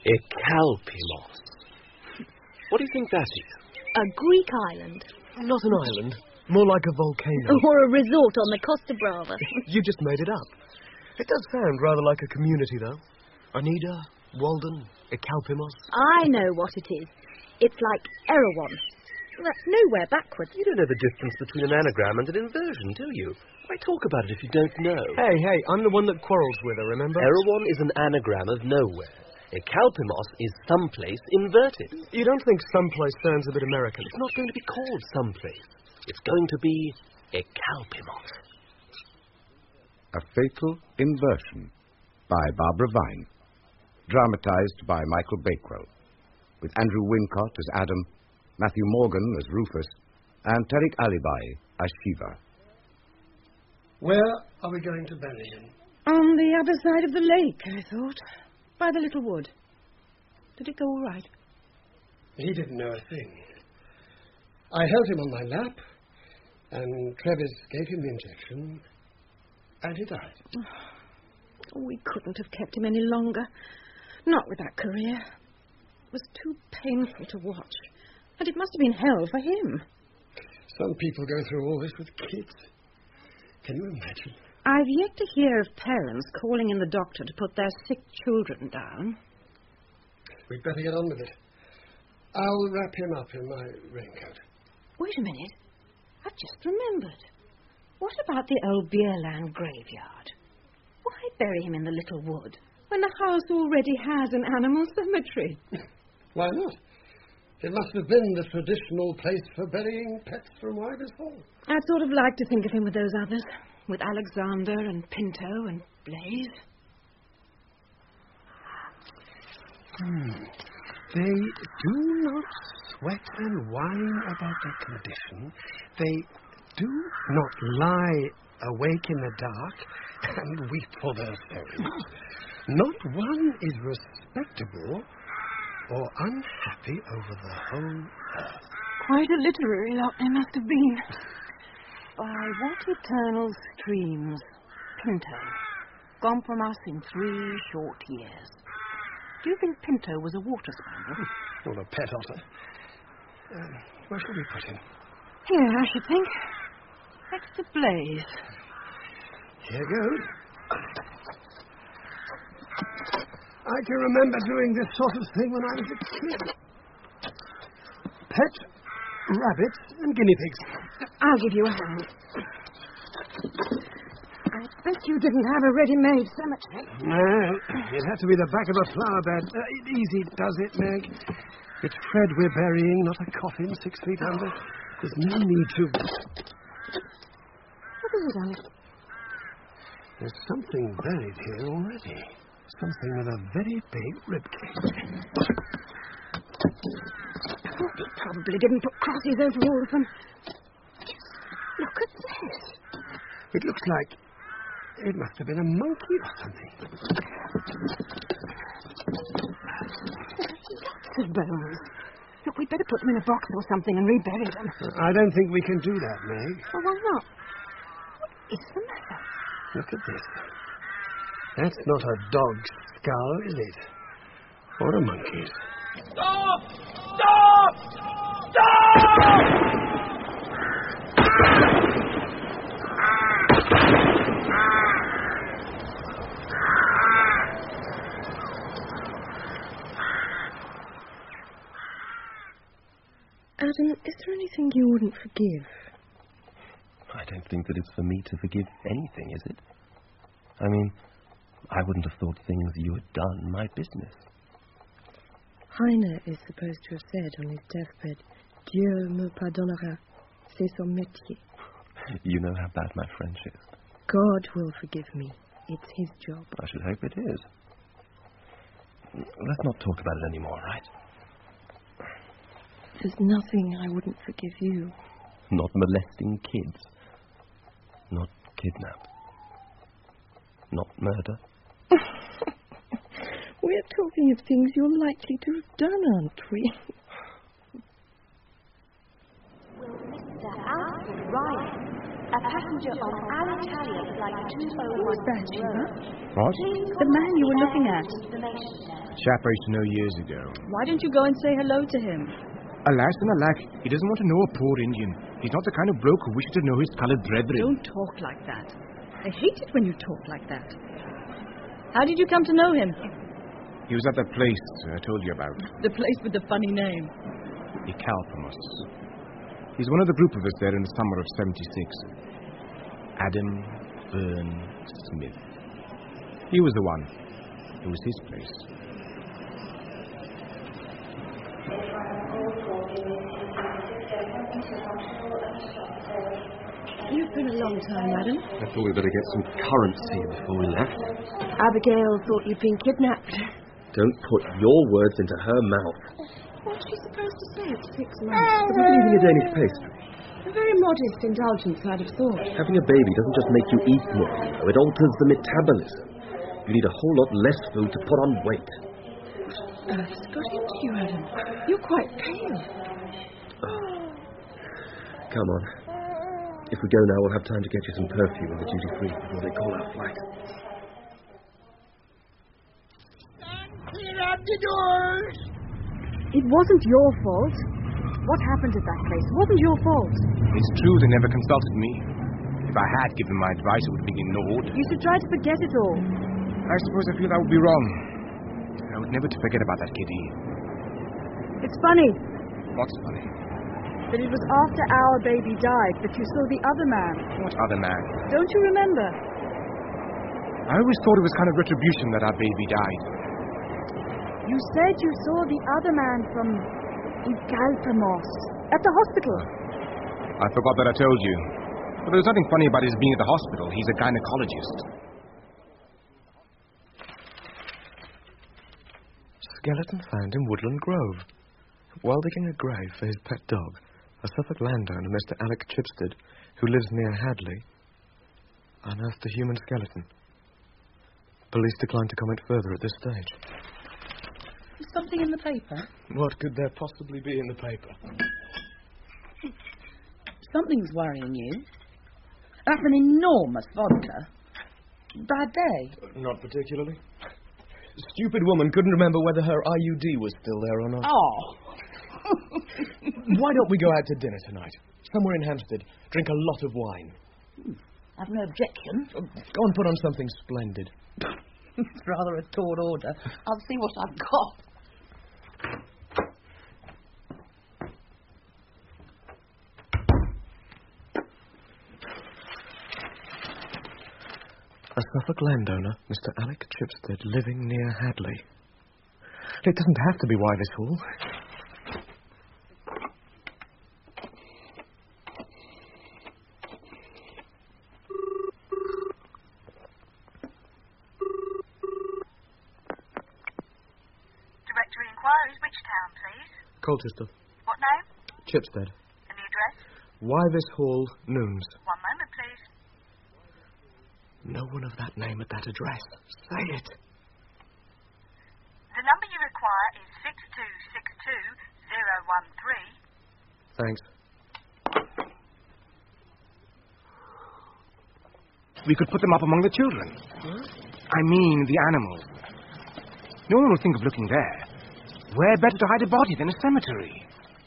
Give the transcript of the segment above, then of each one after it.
Ekalpimos. What do you think that is? A Greek island. Not an island. More like a volcano. Or a resort on the Costa Brava. You just made it up. It does sound rather like a community, though. Anida, Walden, Ekalpimos. I know what it is. It's like Erewhon. That's nowhere backwards. You don't know the difference between an anagram and an inversion, do you? Why talk about it if you don't know? Hey, I'm the one that quarrels with her, remember? Erewhon is an anagram of nowhere. Ekalpimos is someplace inverted. You don't think someplace sounds a bit American? It's not going to be called someplace. It's going to be Ekalpimos. A Fatal Inversion by Barbara Vine. Dramatized by Michael Bakewell. With Andrew Wincott as Adam, Matthew Morgan as Rufus, and Tariq Alibai as Shiva. Where are we going to bury him? On the other side of the lake, I thought. By the little wood. Did it go all right? He didn't know a thing. I held him on my lap, and Travis gave him the injection, and he died. We couldn't have kept him any longer. Not with that career. It was too painful to watch. And it must have been hell for him. Some people go through all this with kids. Can you imagine? I've yet to hear of parents calling in the doctor to put their sick children down. We'd better get on with it. I'll wrap him up in my raincoat. Wait a minute. I've just remembered. What about the old Beerland graveyard? Why bury him in the little wood when the house already has an animal cemetery? Why not? It must have been the traditional place for burying pets from Wyvers Hall. I'd sort of like to think of him with those others. With Alexander and Pinto and Blaze. They do not sweat and whine about their condition. They do not lie awake in the dark and weep for their sorrows. Not one is respectable or unhappy over the whole earth. Quite a literary lot they must have been. By what eternal streams, Pinto, gone from us in 3 short years. Do you think Pinto was a water spaniel? Or a pet otter. Where shall we put him? Here, I should think. Next to Blaze. Here goes. I can remember doing this sort of thing when I was a kid. Pet rabbits and guinea pigs. I'll give you a hand. I bet you didn't have a ready-made cemetery. No, it had to be the back of a flower bed. Easy does it, Meg. It's Fred we're burying, not a coffin 6 feet under. There's no need to... What is it, Alex? There's something buried here already. Something with a very big ribcage. He probably didn't put crosses over all of them. Look at this. It looks like it must have been a monkey or something. Lots of bones. Look, we'd better put them in a box or something and rebury them. I don't think we can do that, Meg. Well, why not? What is the matter? Look at this. That's not a dog's skull, is it? Or a monkey's. Stop! Stop! Stop! Adam, is there anything you wouldn't forgive? I don't think that it's for me to forgive anything, is it? I mean, I wouldn't have thought things you had done my business. Heine is supposed to have said on his deathbed, Dieu me pardonnera, c'est son métier. You know how bad my French is. God will forgive me. It's his job. I should hope it is. Let's not talk about it anymore, right? There's nothing I wouldn't forgive you. Not molesting kids. Not kidnap. Not murder. We're talking of things you're likely to have done, aren't we? Will Mr. Alfred Ryan A passenger on Alitalia flight 201. Who's that, Sheila? What? The man you were looking at. Chap I used to know years ago. Why don't you go and say hello to him? Alas and alack, he doesn't want to know a poor Indian. He's not the kind of bloke who wishes to know his coloured brethren. Don't talk like that. I hate it when you talk like that. How did you come to know him? He was at that place I told you about. The place with the funny name. The Calpamos. He's one of the group of us there in the summer of 76. Adam Verne Smith. He was the one. It was his place. You've been a long time, Adam. I thought we'd better get some currency before we left. Abigail thought you'd been kidnapped. Don't put your words into her mouth. What's she supposed to say at 6 months? Have you been eating a Danish pastry? A very modest indulgence, I'd have thought. Having a baby doesn't just make you eat more, you know. It alters the metabolism. You need a whole lot less food to put on weight. Earth's got into you, Adam. You're quite pale. Oh. Come on. If we go now, we'll have time to get you some perfume in the duty-free before they call our flight. Clear out the doors! It wasn't your fault. What happened at that place? It wasn't your fault. It's true they never consulted me. If I had given my advice, it would have been ignored. You should try to forget it all. I suppose I feel that would be wrong. I would never to forget about that kitty. It's funny What's funny? that it was after our baby died that you saw the other man. What other man? Don't you remember? I always thought it was kind of retribution that our baby died. You said you saw the other man from Igalpamos at the hospital. I forgot that I told you. But there was nothing funny about his being at the hospital. He's a gynecologist. Skeleton found in Woodland Grove. While digging a grave for his pet dog, a Suffolk landowner, Mr. Alec Chipstead, who lives near Hadley, unearthed a human skeleton. Police declined to comment further at this stage. Something in the paper? What could there possibly be in the paper? Something's worrying you. That's an enormous vodka. Bad day? Not particularly. Stupid woman couldn't remember whether her IUD was still there or not. Oh. Why don't we go out to dinner tonight? Somewhere in Hampstead. Drink a lot of wine. I've no objection. Go and put on something splendid. It's rather a tall order. I'll see what I've got. A Suffolk landowner, Mr. Alec Chipstead, living near Hadley. It doesn't have to be Wyvis Hall. Directory inquiries, which town, please? Colchester. What name? Chipstead. And the address? Wyvis Hall, Noons. 1 moment, please. No one of that name at that address. Say it. The number you require is 6262013. Thanks. We could put them up among the children. I mean, the animals. No one will think of looking there. Where better to hide a body than a cemetery?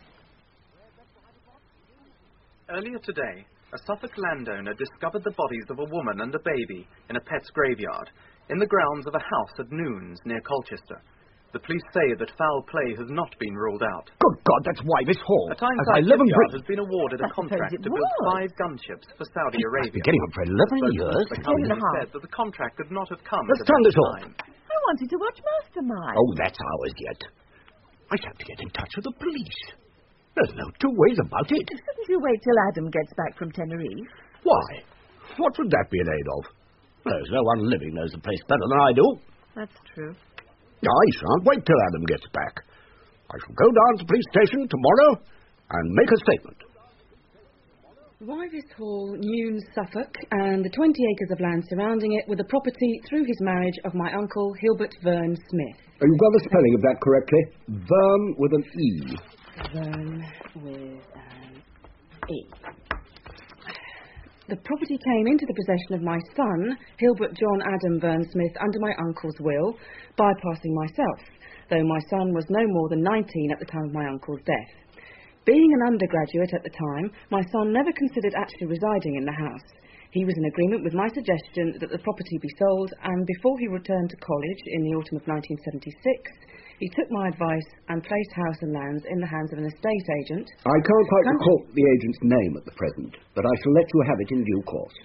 Earlier today, a Suffolk landowner discovered the bodies of a woman and a baby in a pet's graveyard in the grounds of a house at Noons near Colchester. The police say that foul play has not been ruled out. Good God, that's Wyvis Hall. A Tyneside shipyard has been awarded a contract to build 5 gunships for Saudi Arabia. Been getting on for 11 years. The company said that the contract could not have come Let's at a turn this better off. time. I wanted to watch Mastermind. Oh, that's ours yet. I have to get in touch with the police. There's no two ways about it. Shouldn't you wait till Adam gets back from Tenerife? Why? What would that be in aid of? There's no one living knows the place better than I do. That's true. I shan't wait till Adam gets back. I shall go down to the police station tomorrow and make a statement. Wyvis Hall, Noons, Suffolk, and the 20 acres of land surrounding it were the property through his marriage of my uncle, Hilbert Verne Smith. You've got the spelling of that correctly. Verne with an E. Verne with an E. The property came into the possession of my son, Hilbert John Adam Verne Smith, under my uncle's will, bypassing myself, though my son was no more than 19 at the time of my uncle's death. Being an undergraduate at the time, my son never considered actually residing in the house. He was in agreement with my suggestion that the property be sold, and before he returned to college in the autumn of 1976, he took my advice and placed house and lands in the hands of an estate agent. I can't quite recall the agent's name at the present, but I shall let you have it in due course.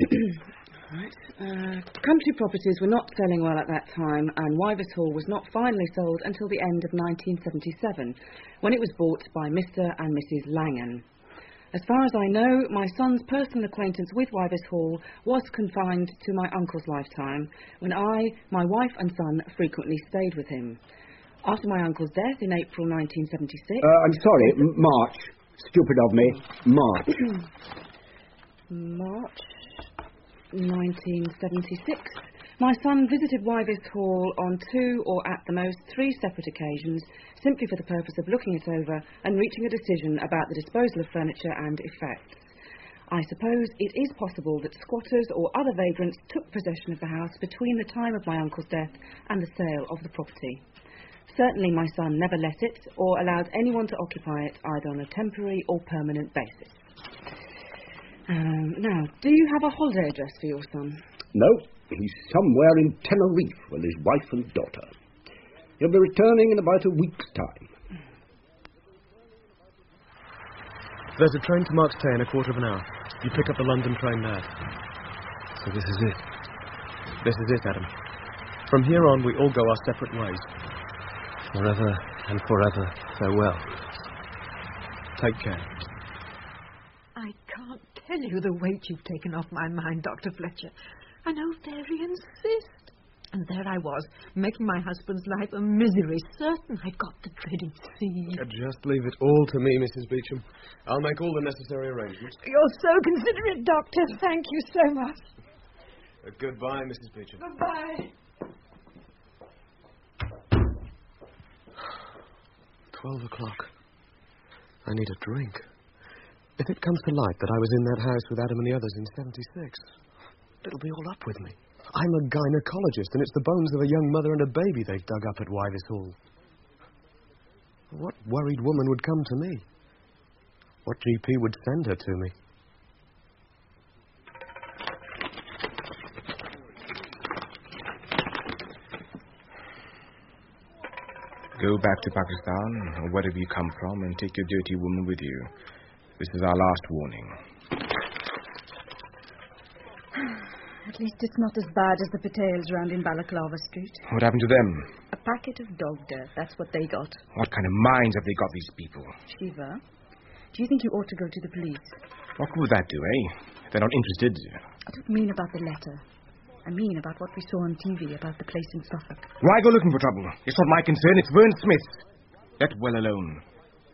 Country properties were not selling well at that time, and Wyvis Hall was not finally sold until the end of 1977, when it was bought by Mr. and Mrs. Langan. As far as I know, my son's personal acquaintance with Wyvis Hall was confined to my uncle's lifetime, when I, my wife and son frequently stayed with him. After my uncle's death in April 1976... I'm sorry, March. Stupid of me. March. March 1976. My son visited Wyvis Hall on 2 or at the most 3 separate occasions, simply for the purpose of looking it over and reaching a decision about the disposal of furniture and effects. I suppose it is possible that squatters or other vagrants took possession of the house between the time of my uncle's death and the sale of the property. Certainly my son never let it or allowed anyone to occupy it, either on a temporary or permanent basis. Now, do you have a holiday address for your son? No, he's somewhere in Tenerife with his wife and daughter. He'll be returning in about a week's time. There's a train to Marks Tey in a quarter of an hour. You pick up the London train there. So this is it? This is it, Adam. From here on, we all go our separate ways. Forever and forever, farewell. Take care. I can't tell you the weight you've taken off my mind, Dr. Fletcher. I know very insist. And there I was, making my husband's life a misery, certain I'd got the dreaded sea. Just leave it all to me, Mrs. Beecham. I'll make all the necessary arrangements. You're so considerate, Doctor. Thank you so much. Goodbye, Mrs. Beecham. Goodbye. 12 o'clock. I need a drink. If it comes to light that I was in that house with Adam and the others in 76, it'll be all up with me. I'm a gynecologist, and it's the bones of a young mother and a baby they've dug up at Wyvis Hall. What worried woman would come to me? What GP would send her to me? Go back to Pakistan, or wherever you come from, and take your dirty woman with you. This is our last warning. At least it's not as bad as the Patels round in Balaclava Street. What happened to them? A packet of dog dirt, that's what they got. What kind of minds have they got, these people? Shiva, do you think you ought to go to the police? What would that do, eh? They're not interested. I don't mean about the letter. I mean about what we saw on TV about the place in Suffolk. Why go looking for trouble? It's not my concern, it's Verne Smith. Let well alone.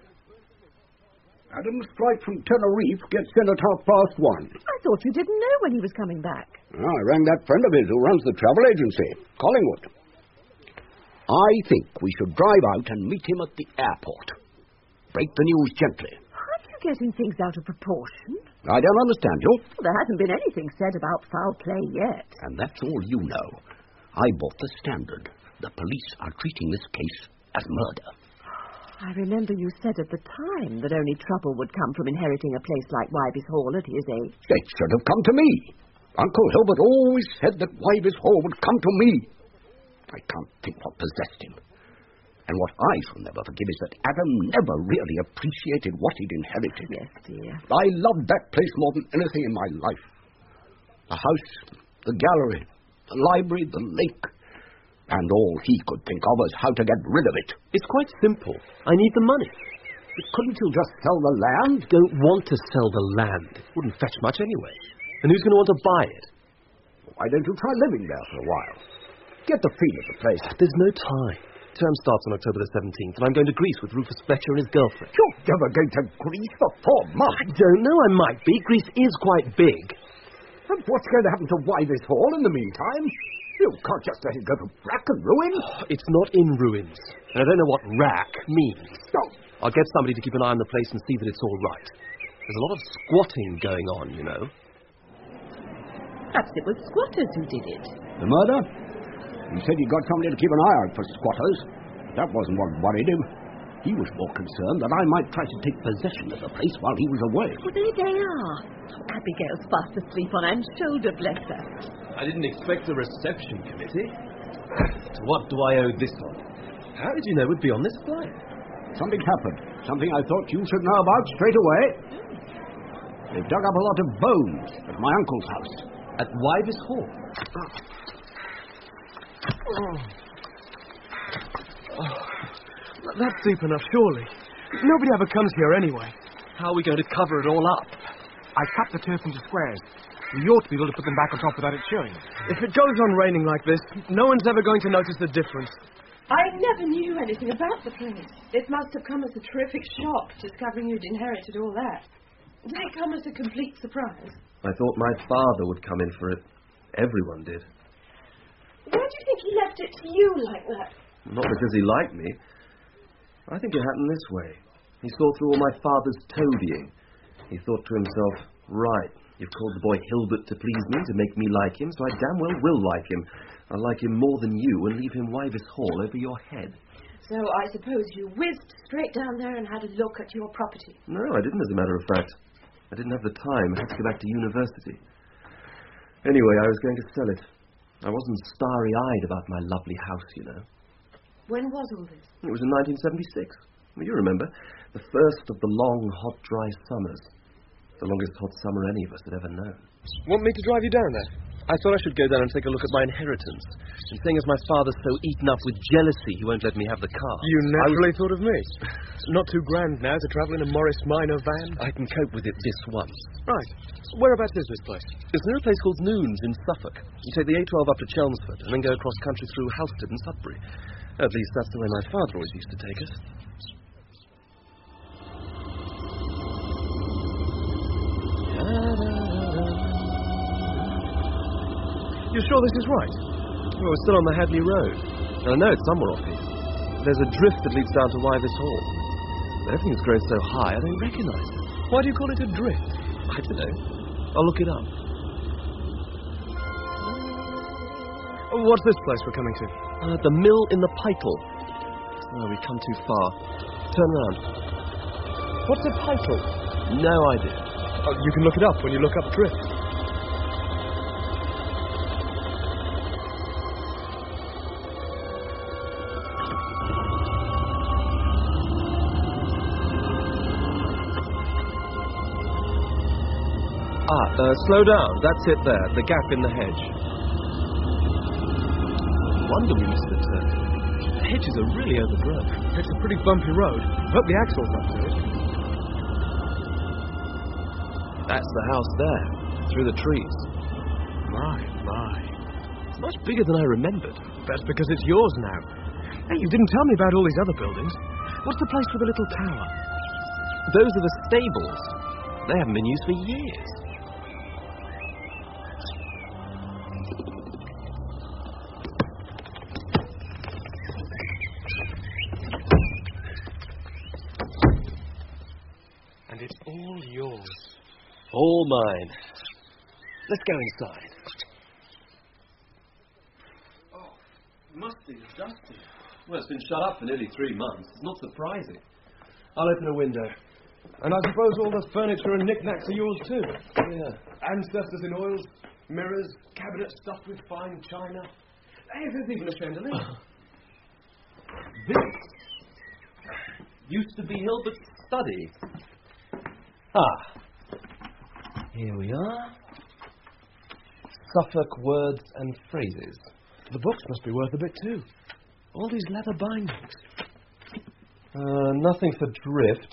Adam's flight from Tenerife gets in at 1:30. I thought you didn't know when he was coming back. I rang that friend of his who runs the travel agency, Collingwood. I think we should drive out and meet him at the airport. Break the news gently. Are you getting things out of proportion? I don't understand you. Well, there hasn't been anything said about foul play yet. And that's all you know. I bought the Standard. The police are treating this case as murder. I remember you said at the time that only trouble would come from inheriting a place like Wyvis Hall at his age. It should have come to me. Uncle Hilbert always said that Wyvis Hall would come to me. I can't think what possessed him. And what I shall never forgive is that Adam never really appreciated what he'd inherited. Yes, dear. I loved that place more than anything in my life. The house, the gallery, the library, the lake. And all he could think of was how to get rid of it. It's quite simple. I need the money. Couldn't you just sell the land? Don't want to sell the land. It wouldn't fetch much anyway. And who's going to want to buy it? Why don't you try living there for a while? Get the feel of the place. There's no time. Term starts on October the 17th, and I'm going to Greece with Rufus Fletcher and his girlfriend. You're never going to Greece for 4 months. I don't know, I might be. Greece is quite big. And what's going to happen to Wyvis Hall in the meantime? You can't just let it go to wrack and ruin. It's not in ruins. And I don't know what wrack means. No. I'll get somebody to keep an eye on the place and see that it's all right. There's a lot of squatting going on, you know. Perhaps it was squatters who did it. The murder? He said he'd got somebody to keep an eye out for squatters. That wasn't what worried him. He was more concerned that I might try to take possession of the place while he was away. Well, there they are. Oh, Abigail's fast asleep on Anne's shoulder, bless her. I didn't expect a reception committee. To what do I owe this one? How did you know we'd be on this flight? Something happened. Something I thought you should know about straight away. They dug up a lot of bones at my uncle's house. At Wyvis Hall? That's deep enough, surely. Nobody ever comes here anyway. How are we going to cover it all up? I cut the turf into squares. We ought to be able to put them back on top without it showing. If it goes on raining like this, no one's ever going to notice the difference. I never knew anything about the place. It must have come as a terrific shock, discovering you'd inherited all that. Did it come as a complete surprise? I thought my father would come in for it. Everyone did. Why do you think he left it to you like that? Not because he liked me. I think it happened this way. He saw through all my father's toadying. He thought to himself, right, you've called the boy Hilbert to please me, to make me like him, so I damn well will like him. I'll like him more than you and leave him Wyvis Hall over your head. So I suppose you whizzed straight down there and had a look at your property. No, I didn't, as a matter of fact. I didn't have the time. I had to go back to university. Anyway, I was going to sell it. I wasn't starry-eyed about my lovely house, you know. When was all this? It was in 1976. Well, you remember. The first of the long, hot, dry summers. The longest hot summer any of us had ever known. Want me to drive you down there? I thought I should go down and take a look at my inheritance. And seeing as my father's so eaten up with jealousy, he won't let me have the car. You naturally thought of me. Not too grand now to travel in a Morris Minor van. I can cope with it this once. Right. Whereabouts is this place? It's near a place called Noons in Suffolk. You take the A12 up to Chelmsford and then go across country through Halstead and Sudbury. At least that's the way my father always used to take us. You're sure this is right? Well, we're still on the Hadley Road. And I know it's somewhere off here. There's a drift that leads down to Wyvis Hall. But everything's grown so high, I don't recognise it. Why do you call it a drift? I don't know. I'll look it up. What's this place we're coming to? The mill in the Pytle. Oh, we've come too far. Turn round. What's a Pytle? No idea. Oh, you can look it up when you look up drift. Slow down. That's it there. The gap in the hedge. No wonder we missed the turn. The hedges are really overgrown. It's a pretty bumpy road. Hope the axle's up to it. That's the house there, through the trees. My. It's much bigger than I remembered. That's because it's yours now. Hey, you didn't tell me about all these other buildings. What's the place with the little tower? Those are the stables. They haven't been used for years. And it's all yours. All mine. Let's go inside. Oh, musty and dusty. Well, it's been shut up for nearly 3 months. It's not surprising. I'll open a window. And I suppose all the furniture and knickknacks are yours too. Yeah. Ancestors in oils, mirrors, cabinets stuffed with fine china. Hey, there's even a chandelier. This used to be Hilbert's study. Here we are. Suffolk Words and Phrases. The books must be worth a bit too. All these leather bindings. Nothing for drift.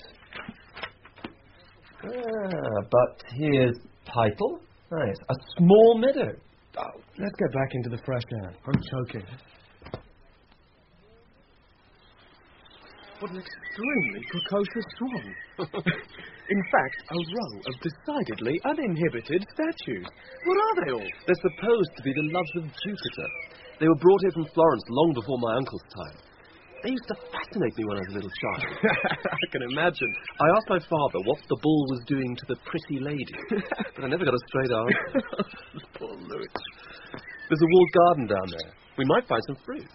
But here's title. Nice. A small meadow. Oh, let's get back into the fresh air. I'm choking. What an extremely precocious swan. In fact, a row of decidedly uninhibited statues. What are they all? They're supposed to be the loves of Jupiter. They were brought here from Florence long before my uncle's time. They used to fascinate me when I was a little child. I can imagine. I asked my father what the bull was doing to the pretty lady, but I never got a straight answer. Poor Louis. There's a walled garden down there. We might find some fruit.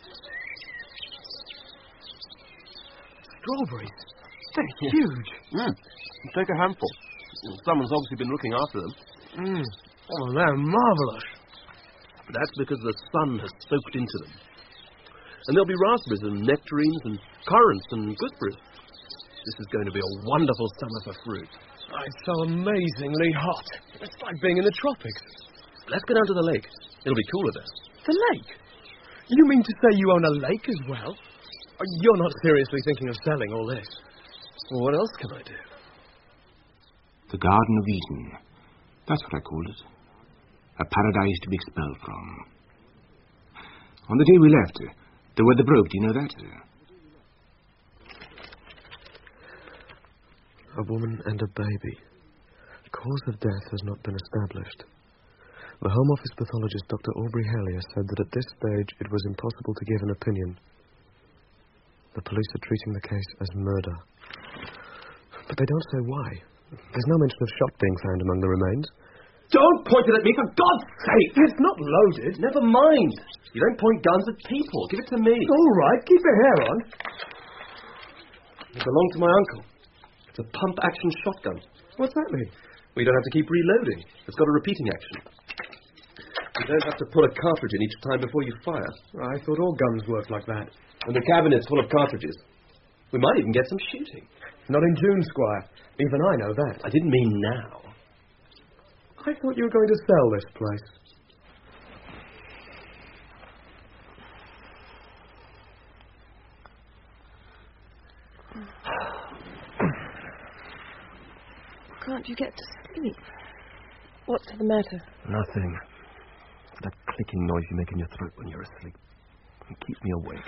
Strawberries. They're huge. Take a handful. Someone's obviously been looking after them. Oh, they're marvellous. That's because the sun has soaked into them. And there'll be raspberries and nectarines and currants and gooseberries. This is going to be a wonderful summer for fruit. It's so amazingly hot. It's like being in the tropics. Let's go down to the lake. It'll be cooler there. The lake? You mean to say you own a lake as well? You're not seriously thinking of selling all this? Well, what else can I do? The Garden of Eden. That's what I called it. A paradise to be expelled from. On the day we left, the weather broke. Do you know that? A woman and a baby. The cause of death has not been established. The Home Office pathologist, Dr. Aubrey Hellier, said that at this stage it was impossible to give an opinion. The police are treating the case as murder. But they don't say why. There's no mention of shot being found among the remains. Don't point it at me, for God's sake! It's not loaded. Never mind. You don't point guns at people. Give it to me. All right, keep your hair on. It belonged to my uncle. It's a pump-action shotgun. What's that mean? We don't have to keep reloading. It's got a repeating action. You don't have to put a cartridge in each time before you fire. I thought all guns worked like that. And the cabinet's full of cartridges. We might even get some shooting. Not in June, Squire. Even I know that. I didn't mean now. I thought you were going to sell this place. Can't you get to sleep? What's the matter? Nothing. That clicking noise you make in your throat when you're asleep. It keeps me awake.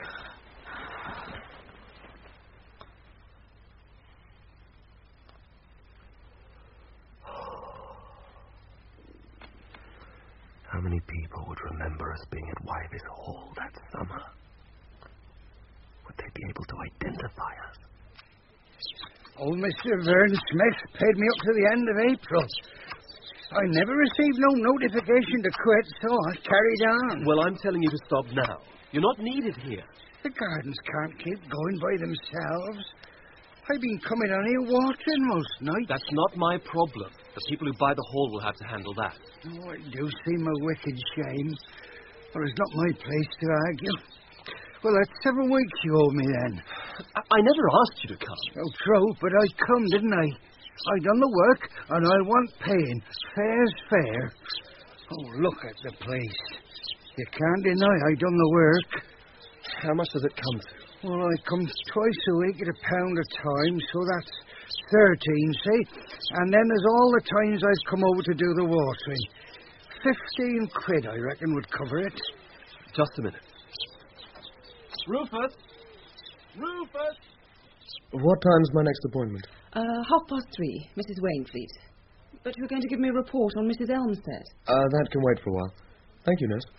How many people would remember us being at Wyvis Hall that summer? Would they be able to identify us? Old Mr. Vern Smith paid me up to the end of April. I never received no notification to quit, so I carried on. Well, I'm telling you to stop now. You're not needed here. The gardens can't keep going by themselves. I've been coming on here watering most nights. That's not my problem. The people who buy the hall will have to handle that. Oh, it do seem a wicked shame. Or it's not my place to argue. Well, that's 7 weeks you owe me then. I never asked you to come. Oh, true, but I come, didn't I? I done the work, and I want paying. Fair's fair. Oh, look at the place. You can't deny I done the work. How much does it come to? Well, I come twice a week at £1 a time, so that's 13, see? And then there's all the times I've come over to do the watering. 15 quid, I reckon, would cover it. Just a minute. Rufus! Rufus! What time's my next appointment? 3:30, Mrs. Wainfleet. But you're going to give me a report on Mrs. Elmstead. That can wait for a while. Thank you, nurse.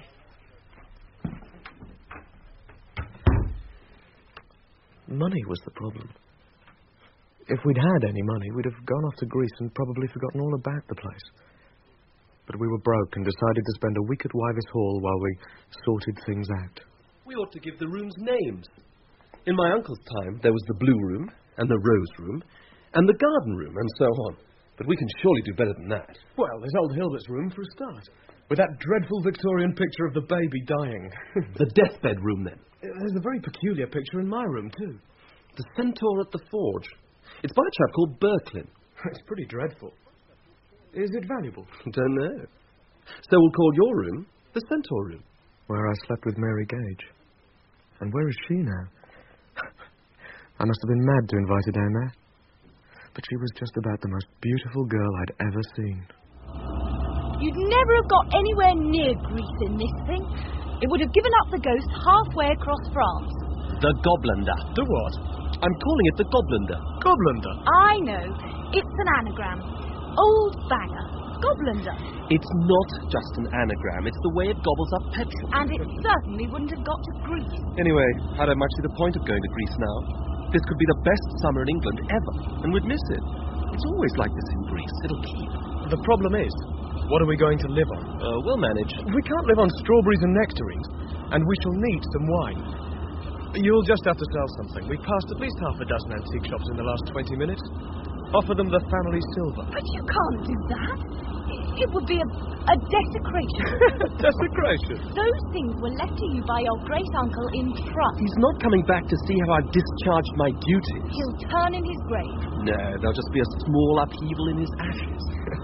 Money was the problem. If we'd had any money, we'd have gone off to Greece and probably forgotten all about the place. But we were broke and decided to spend a week at Wyvis Hall while we sorted things out. We ought to give the rooms names. In my uncle's time, there was the Blue Room, and the Rose Room, and the Garden Room, and so on. But we can surely do better than that. Well, there's old Hilbert's room for a start. With that dreadful Victorian picture of the baby dying. The deathbed room, then. There's a very peculiar picture in my room, too. The Centaur at the Forge. It's by a chap called Birklin. It's pretty dreadful. Is it valuable? Don't know. So we'll call your room the Centaur Room. Where I slept with Mary Gage. And where is she now? I must have been mad to invite her down there. But she was just about the most beautiful girl I'd ever seen. You'd never have got anywhere near Greece in this thing. It would have given up the ghost halfway across France. The Goblander. The what? I'm calling it the Goblander. Goblander? I know. It's an anagram. Old banger. Goblander. It's not just an anagram. It's the way it gobbles up petrol. And it certainly wouldn't have got to Greece. Anyway, I don't much see the point of going to Greece now. This could be the best summer in England ever, and we'd miss it. It's always like this in Greece. It'll keep. The problem is, what are we going to live on? We'll manage. We can't live on strawberries and nectarines, and we shall need some wine. You'll just have to sell something. We've passed at least half a dozen antique shops in the last 20 minutes. Offer them the family silver. But you can't do that. It would be a desecration. Desecration? Those things were left to you by your great-uncle in trust. He's not coming back to see how I've discharged my duties. He'll turn in his grave. No, there'll just be a small upheaval in his ashes.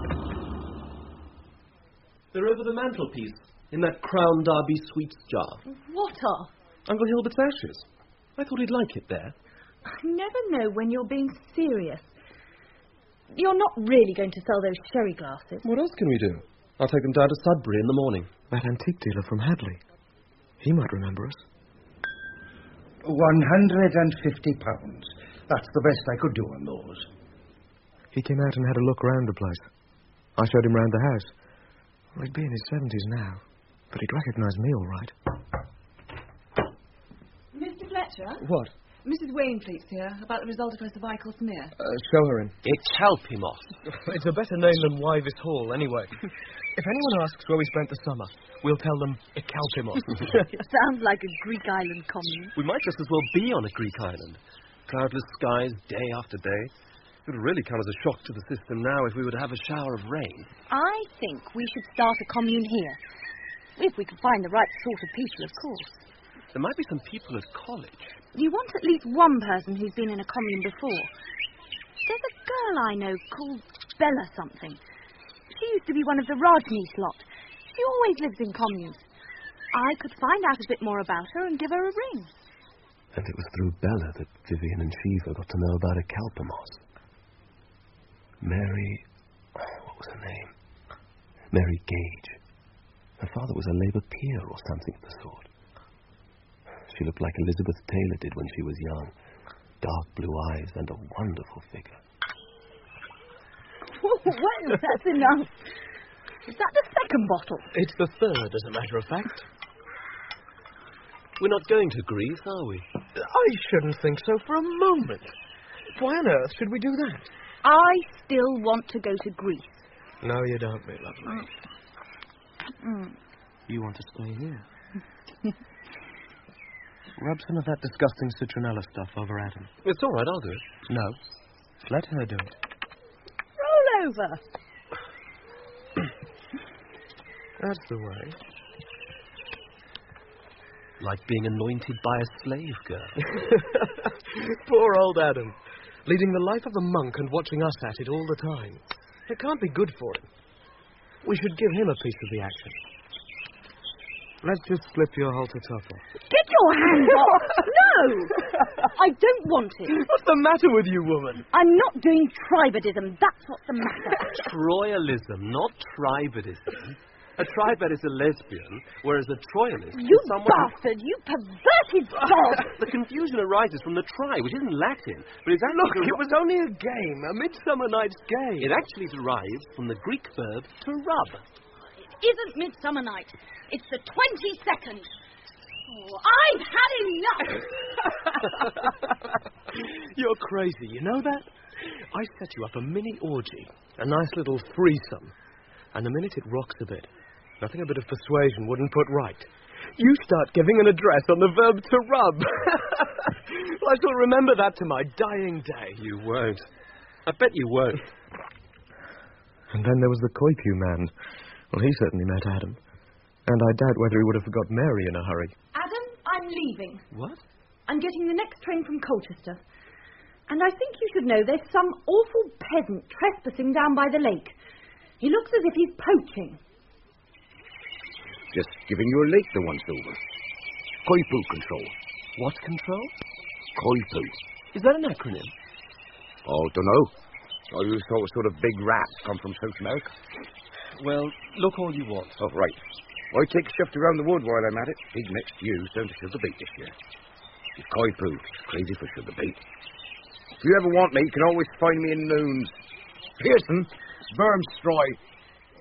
They're over the mantelpiece, in that Crown Derby sweets jar. What are? Uncle Hilbert's ashes. I thought he'd like it there. I never know when you're being serious. You're not really going to sell those sherry glasses. What else can we do? I'll take them down to Sudbury in the morning. That antique dealer from Hadley. He might remember us. £150. That's the best I could do on those. He came out and had a look round the place. I showed him round the house. Well, he'd be in his 70s now, but he'd recognise me all right. Mr. Fletcher? What? Mrs. Wainfleet's here, about the result of her cervical smear. Show her in. It's Helpimos. It's a better name than Wyvis Hall, anyway. If anyone asks where we spent the summer, we'll tell them Ikalpimos. Sounds like a Greek island commune. We might just as well be on a Greek island. Cloudless skies, day after day. It would really come as a shock to the system now if we were to have a shower of rain. I think we should start a commune here. If we can find the right sort of people, of course. There might be some people at college. You want at least one person who's been in a commune before. There's a girl I know called Bella something. She used to be one of the Rodney's lot. She always lives in communes. I could find out a bit more about her and give her a ring. And it was through Bella that Vivian and Shiva got to know about Ikalpimos. Mary... what was her name? Mary Gage. Her father was a Labour peer or something of the sort. She looked like Elizabeth Taylor did when she was young. Dark blue eyes and a wonderful figure. Well, that's enough. Is that the second bottle? It's the third, as a matter of fact. We're not going to Greece, are we? I shouldn't think so for a moment. Why on earth should we do that? I still want to go to Greece. No, you don't, my lovely. You want to stay here? Rub some of that disgusting citronella stuff over Adam. It's all right, I'll do it. No, let her do it. Roll over. That's the way. Like being anointed by a slave girl. Poor old Adam. Leading the life of a monk and watching us at it all the time. It can't be good for him. We should give him a piece of the action. Let's just slip your halter top off. Get your hands off! No! I don't want it. What's the matter with you, woman? I'm not doing tribadism. That's what's the matter. Troyalism, not tribadism. A tribad is a lesbian, whereas a troyalist You is someone... bastard! You perverted dog! The confusion arises from the tri, which isn't Latin, but it's actually... Look, it was only a game, a Midsummer Night's Game. It actually derives from the Greek verb to rub. It isn't Midsummer Night. It's the 22nd. Oh, I've had enough! You're crazy, you know that? I set you up a mini orgy, a nice little threesome, and the minute it rocks a bit, nothing a bit of persuasion wouldn't put right. You start giving an address on the verb to rub. Well, I shall remember that to my dying day. You won't. I bet you won't. And then there was the Koipu man. Well, he certainly met Adam. And I doubt whether he would have forgot Mary in a hurry. Adam, I'm leaving. What? I'm getting the next train from Colchester. And I think you should know there's some awful peasant trespassing down by the lake. He looks as if he's poaching. Just giving you a lake the once over. Koipu control. What control? Koipu. Is that an acronym? Oh, dunno. I always thought a sort of big rat come from South America. Well, look all you want. Oh, right. I take a shift around the wood while I'm at it. Big next to you, down to sugar bait this year. It's Koipu. Crazy for sugar bait. If you ever want me, you can always find me in Noons. Pearson, Spermstroy.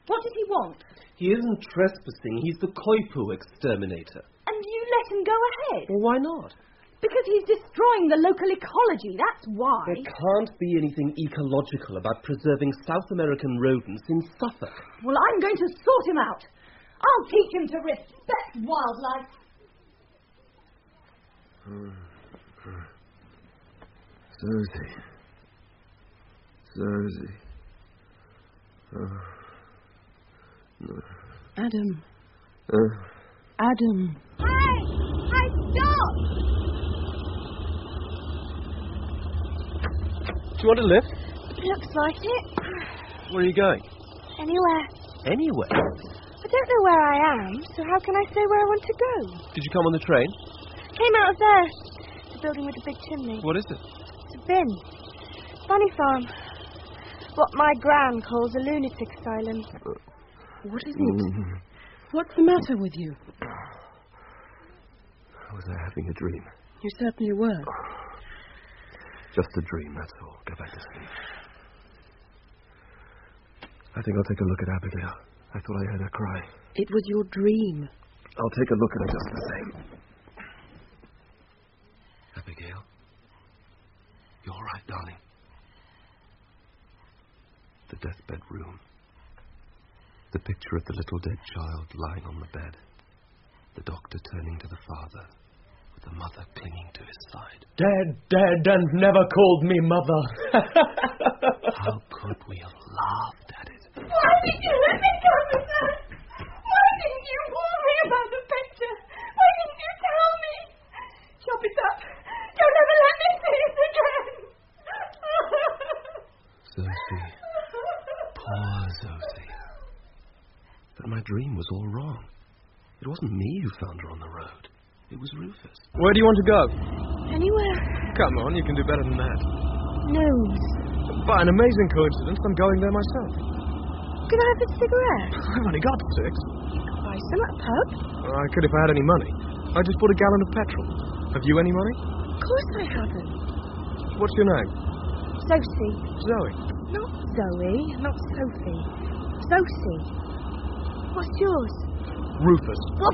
What does he want? He isn't trespassing. He's the Koipu exterminator. And you let him go ahead? Well, why not? Because he's destroying the local ecology, that's why. There can't be anything ecological about preserving South American rodents in Suffolk. Well, I'm going to sort him out. I'll teach him to respect wildlife. Susie. No. Adam. Adam. Hey, stop! Do you want a lift? Looks like it. Where are you going? Anywhere. Anywhere? I don't know where I am, so how can I say where I want to go? Did you come on the train? Came out of there. The building with the big chimney. What is it? It's a bin. Bunny farm. What my gran calls a lunatic asylum. What is it? What's the matter with you? Was I having a dream? You certainly were. Just a dream, that's all. Go back to sleep. I think I'll take a look at Abigail. I thought I heard her cry. It was your dream. I'll take a look at her just the same. Abigail? You all right, darling? The deathbed room. The picture of the little dead child lying on the bed. The doctor turning to the father, with the mother clinging to his side. Dead, and never called me mother. How could we have laughed at it? Why did you let me go with that? Why didn't you warn me about the picture? Why didn't you tell me? Chop it up. Don't ever let me see it again. Zosie. Poor Zosie. But my dream was all wrong. It wasn't me who found her on the road. It was Rufus. Where do you want to go? Anywhere. Come on, you can do better than that. News. By an amazing coincidence, I'm going there myself. Can I have a cigarette? I've only got 6. You could buy some at a pub. I could if I had any money. I just bought a gallon of petrol. Have you any money? Of course I haven't. What's your name? Zosie. Zoe. Not Zoe, not Sophie. Zosie. What's yours? Rufus. What?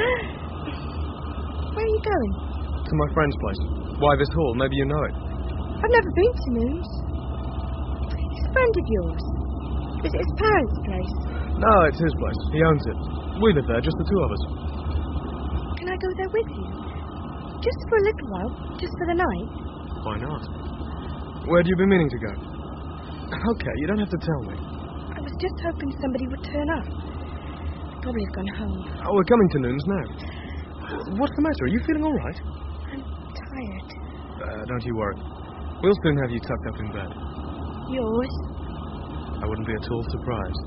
Where are you going? To my friend's place. Wyvis Hall, maybe you know it. I've never been to News. He's a friend of yours. Is it his parents' place? No, it's his place. He owns it. We live there, just the two of us. Can I go there with you? Just for a little while, just for the night. Why not? Where do you be meaning to go? Okay, you don't have to tell me. I was just hoping somebody would turn up. Probably have gone home. Oh, we're coming to Noons now. What's the matter? Are you feeling all right? I'm tired. Don't you worry. We'll soon have you tucked up in bed. Yours? I wouldn't be at all surprised.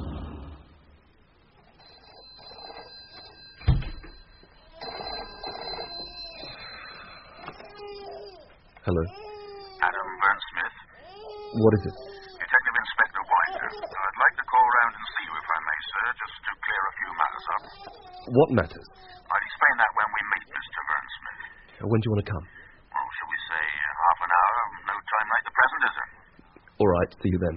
Hello. Adam Burnsmith. What is it? Detective Inspector White. I'd like to call round and see you, if I may, sir, just to clear a few matters up. What matters? I'll explain that when we meet, Mr. Burnsmith. When do you want to come? Well, shall we say half an hour? No time like the present, is there? All right, see you then.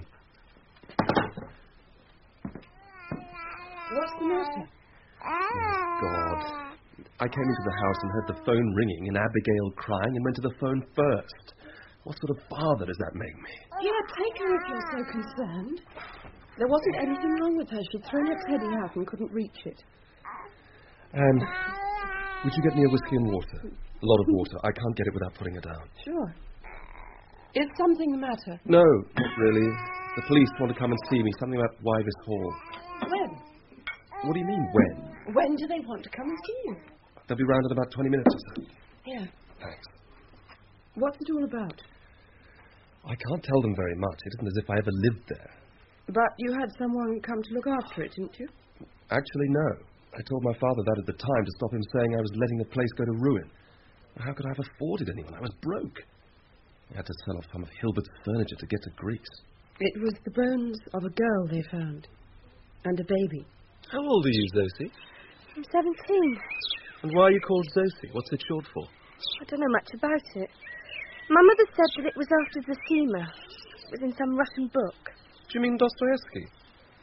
What's the matter? God. I came into the house and heard the phone ringing and Abigail crying and went to the phone first. What sort of father does that make me? Yeah, take her if you're so concerned. There wasn't anything wrong with her. She'd thrown her teddy out and couldn't reach it. And would you get me a whiskey and water? A lot of water. I can't get it without putting it down. Sure. Is something the matter? No, not really. The police want to come and see me. Something about Wyvis Hall. When? What do you mean, when? When do they want to come and see you? They'll be round in about 20 minutes or so. Yeah. Thanks. What's it all about? I can't tell them very much. It isn't as if I ever lived there. But you had someone come to look after it, didn't you? Actually, no. I told my father that at the time to stop him saying I was letting the place go to ruin. How could I have afforded anyone? I was broke. I had to sell off some of Hilbert's furniture to get to Greece. It was the bones of a girl they found. And a baby. How old are you, Zosie? I'm 17. And why are you called Zosie? What's it short for? I don't know much about it. My mother said that it was after Zosima. It was in some Russian book. Do you mean Dostoevsky?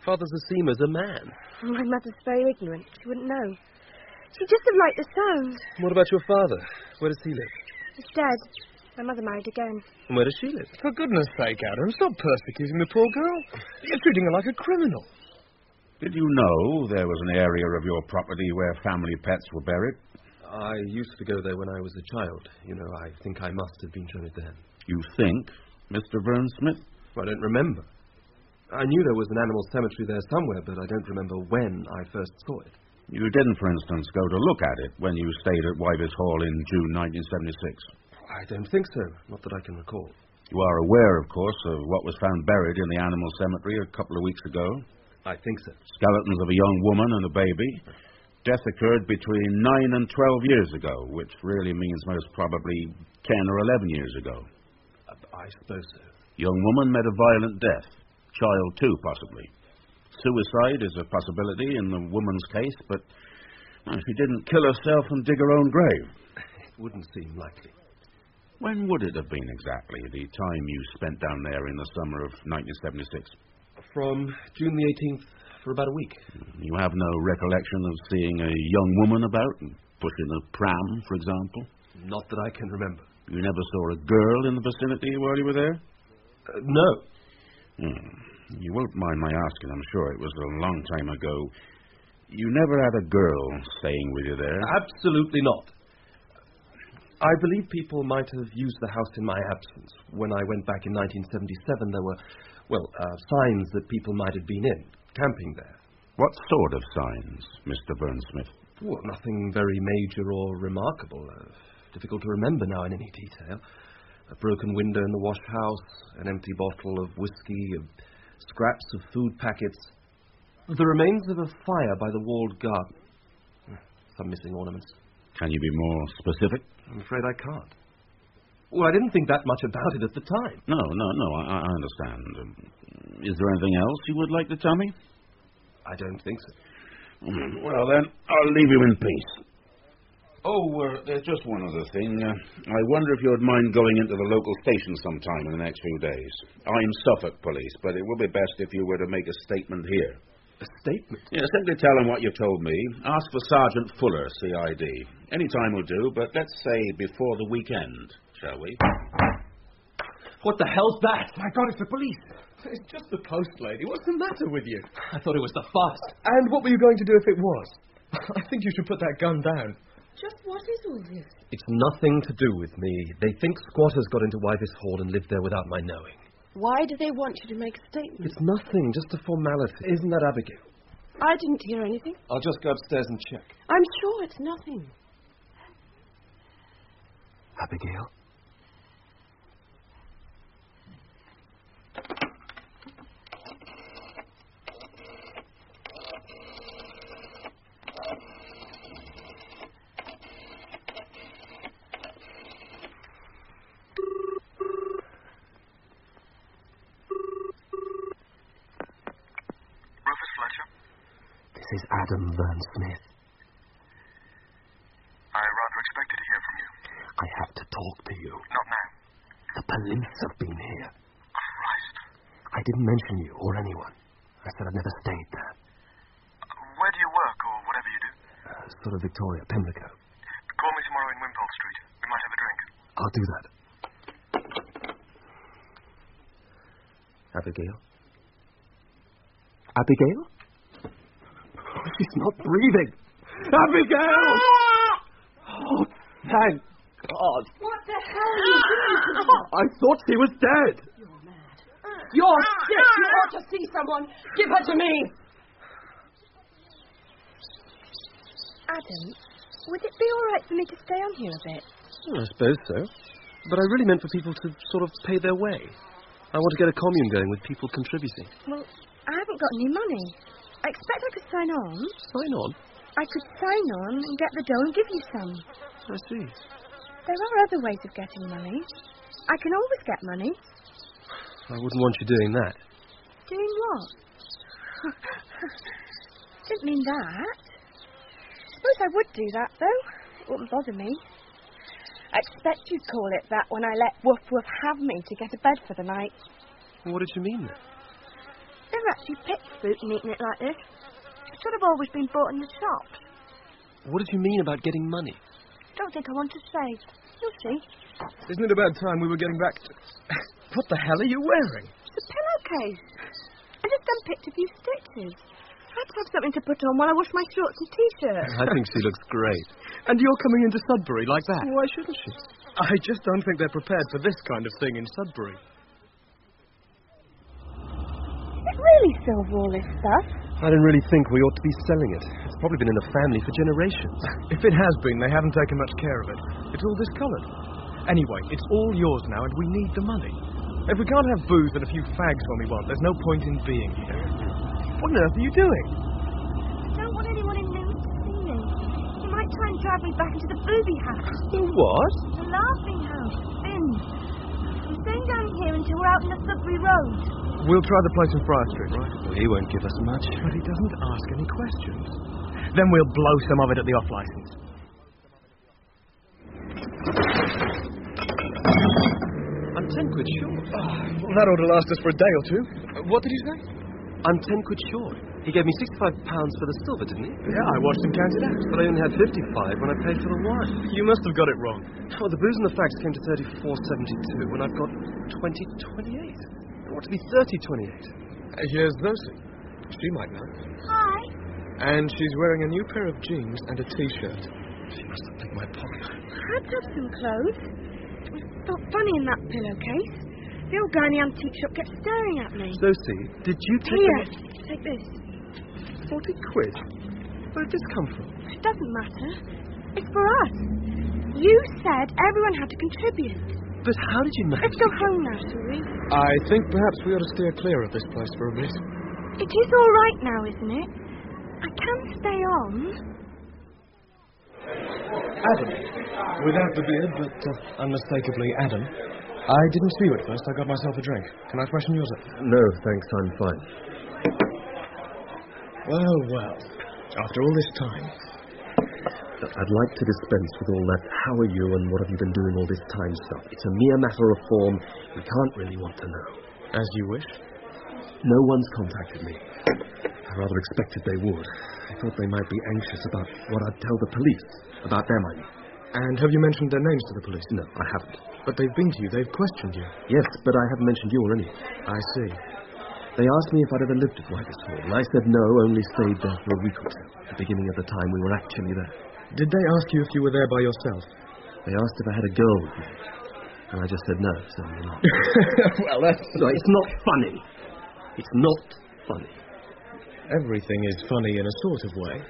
Father's the same as a man. My mother's very ignorant. She wouldn't know. She just have liked the sound. What about your father? Where does he live? He's dead. My mother married again. And where does she live? For goodness sake, Adam, stop persecuting the poor girl. You're treating her like a criminal. Did you know there was an area of your property where family pets were buried? I used to go there when I was a child. You know, I think I must have been shown it then. You think, Mr. Vernsmith? I don't remember. I knew there was an animal cemetery there somewhere, but I don't remember when I first saw it. You didn't, for instance, go to look at it when you stayed at Wyvis Hall in June 1976? I don't think so. Not that I can recall. You are aware, of course, of what was found buried in the animal cemetery a couple of weeks ago? I think so. Skeletons of a young woman and a baby. Death occurred between 9 and 12 years ago, which really means most probably 10 or 11 years ago. I suppose so. Young woman met a violent death. Child, too, possibly. Suicide is a possibility in the woman's case, but she didn't kill herself and dig her own grave. It wouldn't seem likely. When would it have been exactly, the time you spent down there in the summer of 1976? From June the 18th for about a week. You have no recollection of seeing a young woman about, pushing a pram, for example? Not that I can remember. You never saw a girl in the vicinity while you were there? No. You won't mind my asking, I'm sure. It was a long time ago. You never had a girl staying with you there? Absolutely not. I believe people might have used the house in my absence. When I went back in 1977, there were, signs that people might have been in, camping there. What sort of signs, Mr. Vernsmith? Well, nothing very major or remarkable. Difficult to remember now in any detail. A broken window in the wash house, an empty bottle of whiskey, scraps of food packets, the remains of a fire by the walled garden. Some missing ornaments. Can you be more specific? I'm afraid I can't. Well, I didn't think that much about it at the time. No, I understand. Is there anything else you would like to tell me? I don't think so. Well, then, I'll leave you in peace. There's just one other thing. I wonder if you'd mind going into the local station sometime in the next few days. I'm Suffolk Police, but it would be best if you were to make a statement here. A statement? Yeah, simply tell him what you told me. Ask for Sergeant Fuller, CID. Any time will do, but let's say before the weekend, shall we? What the hell's that? My God, it's the police. It's just the post lady. What's the matter with you? I thought it was the fast. And what were you going to do if it was? I think you should put that gun down. Just what is all this? It's nothing to do with me. They think squatters got into Wyvis Hall and lived there without my knowing. Why do they want you to make a statement? It's nothing, just a formality. Isn't that Abigail? I didn't hear anything. I'll just go upstairs and check. I'm sure it's nothing. Abigail? This is Adam Vernsmith. I rather expected to hear from you. I have to talk to you. Not now. The police have been here. Christ. I didn't mention you or anyone. I said I'd never stayed there. Where do you work, or whatever you do? Sort of Victoria, Pimlico. Call me tomorrow in Wimpole Street. We might have a drink. I'll do that. Abigail? Abigail? She's not breathing. Abigail! Oh, thank God. What the hell are you doing? I thought she was dead. You're mad. You're sick. You ought to see someone. Give her to me. Adam, would it be all right for me to stay on here a bit? I suppose so. But I really meant for people to sort of pay their way. I want to get a commune going with people contributing. Well, I haven't got any money. I expect I could sign on. Sign on? I could sign on and get the dough and give you some. I see. There are other ways of getting money. I can always get money. I wouldn't want you doing that. Doing what? Didn't mean that. Suppose I would do that, though. It wouldn't bother me. I expect you'd call it that when I let Woof Woof have me to get a bed for the night. Well, what did you mean then? Then never actually picked fruit and eaten it like this. It should have always been bought in the shops. What did you mean about getting money? Don't think I want to say. You'll see. Isn't it about time we were getting back to... What the hell are you wearing? It's a pillowcase. I just unpicked a few stitches. I had to have something to put on while I wash my shorts and T-shirts. I think she looks great. And you're coming into Sudbury like that? Why shouldn't she? I just don't think they're prepared for this kind of thing in Sudbury. Is it really silver, all this stuff? I don't really think we ought to be selling it. It's probably been in the family for generations. If it has been, they haven't taken much care of it. It's all discoloured. Anyway, it's all yours now, and we need the money. If we can't have booze and a few fags when we want, there's no point in being here. What on earth are you doing? I don't want anyone in there to see me. They might try and drive me back into the booby house. The what? The laughing house. Bin. I'm staying down here until we're out in the Sudbury Road. We'll try the place in Friar Street, right? Well, he won't give us much. But he doesn't ask any questions. Then we'll blow some of it at the off-licence. I'm 10 quid short. Well, that ought to last us for a day or two. What did he say? I'm 10 quid short. He gave me £65 for the silver, didn't he? Yeah, I watched him count it out. But I only had 55 when I paid for the wine. You must have got it wrong. Oh, the booze and the fags came to 34.72 when I've got 20.28. It ought to be 30.28. Here's Zosie. She might know. Hi. And she's wearing a new pair of jeans and a T-shirt. She must have picked my pocket. I had to have some clothes. It felt funny in that pillowcase. The old guy in the antique shop kept staring at me. Zosie, did you take Here, take this. 40 quid? Where did this come from? It doesn't matter. It's for us. You said everyone had to contribute. But how did you manage? Let's go home now, shall we? I think perhaps we ought to steer clear of this place for a bit. It is all right now, isn't it? I can stay on. Adam. Without the beard, but unmistakably Adam. I didn't see you at first. I got myself a drink. Can I freshen yours up? No, thanks, I'm fine. Well, well. After all this time. I'd like to dispense with all that how are you and what have you been doing all this time stuff. It's a mere matter of form. We can't really want to know. As you wish. No one's contacted me. I rather expected they would. I thought they might be anxious about what I'd tell the police. About them, I mean. And have you mentioned their names to the police? No, I haven't. But they've been to you. They've questioned you. Yes, but I haven't mentioned you or any. I see. They asked me if I'd ever lived at Whitest Hall, and I said no, only stayed there for a week or two, at the beginning of the time we were actually there. Did they ask you if you were there by yourself? They asked if I had a girl with me, and I just said no, certainly not. Well, that's... No, it's not funny. It's not funny. Everything is funny in a sort of way.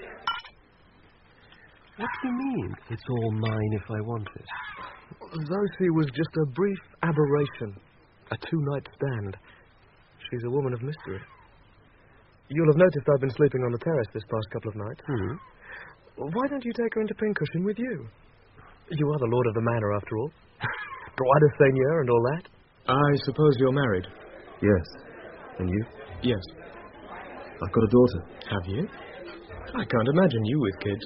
What do you mean, it's all mine if I want it? Zosie was just a brief aberration. A two-night stand. She's a woman of mystery. You'll have noticed I've been sleeping on the terrace this past couple of nights. Why don't you take her into Pincushion with you? You are the lord of the manor, after all. Droit de seigneur and all that. I suppose you're married. Yes. And you? Yes. I've got a daughter. Have you? I can't imagine you with kids.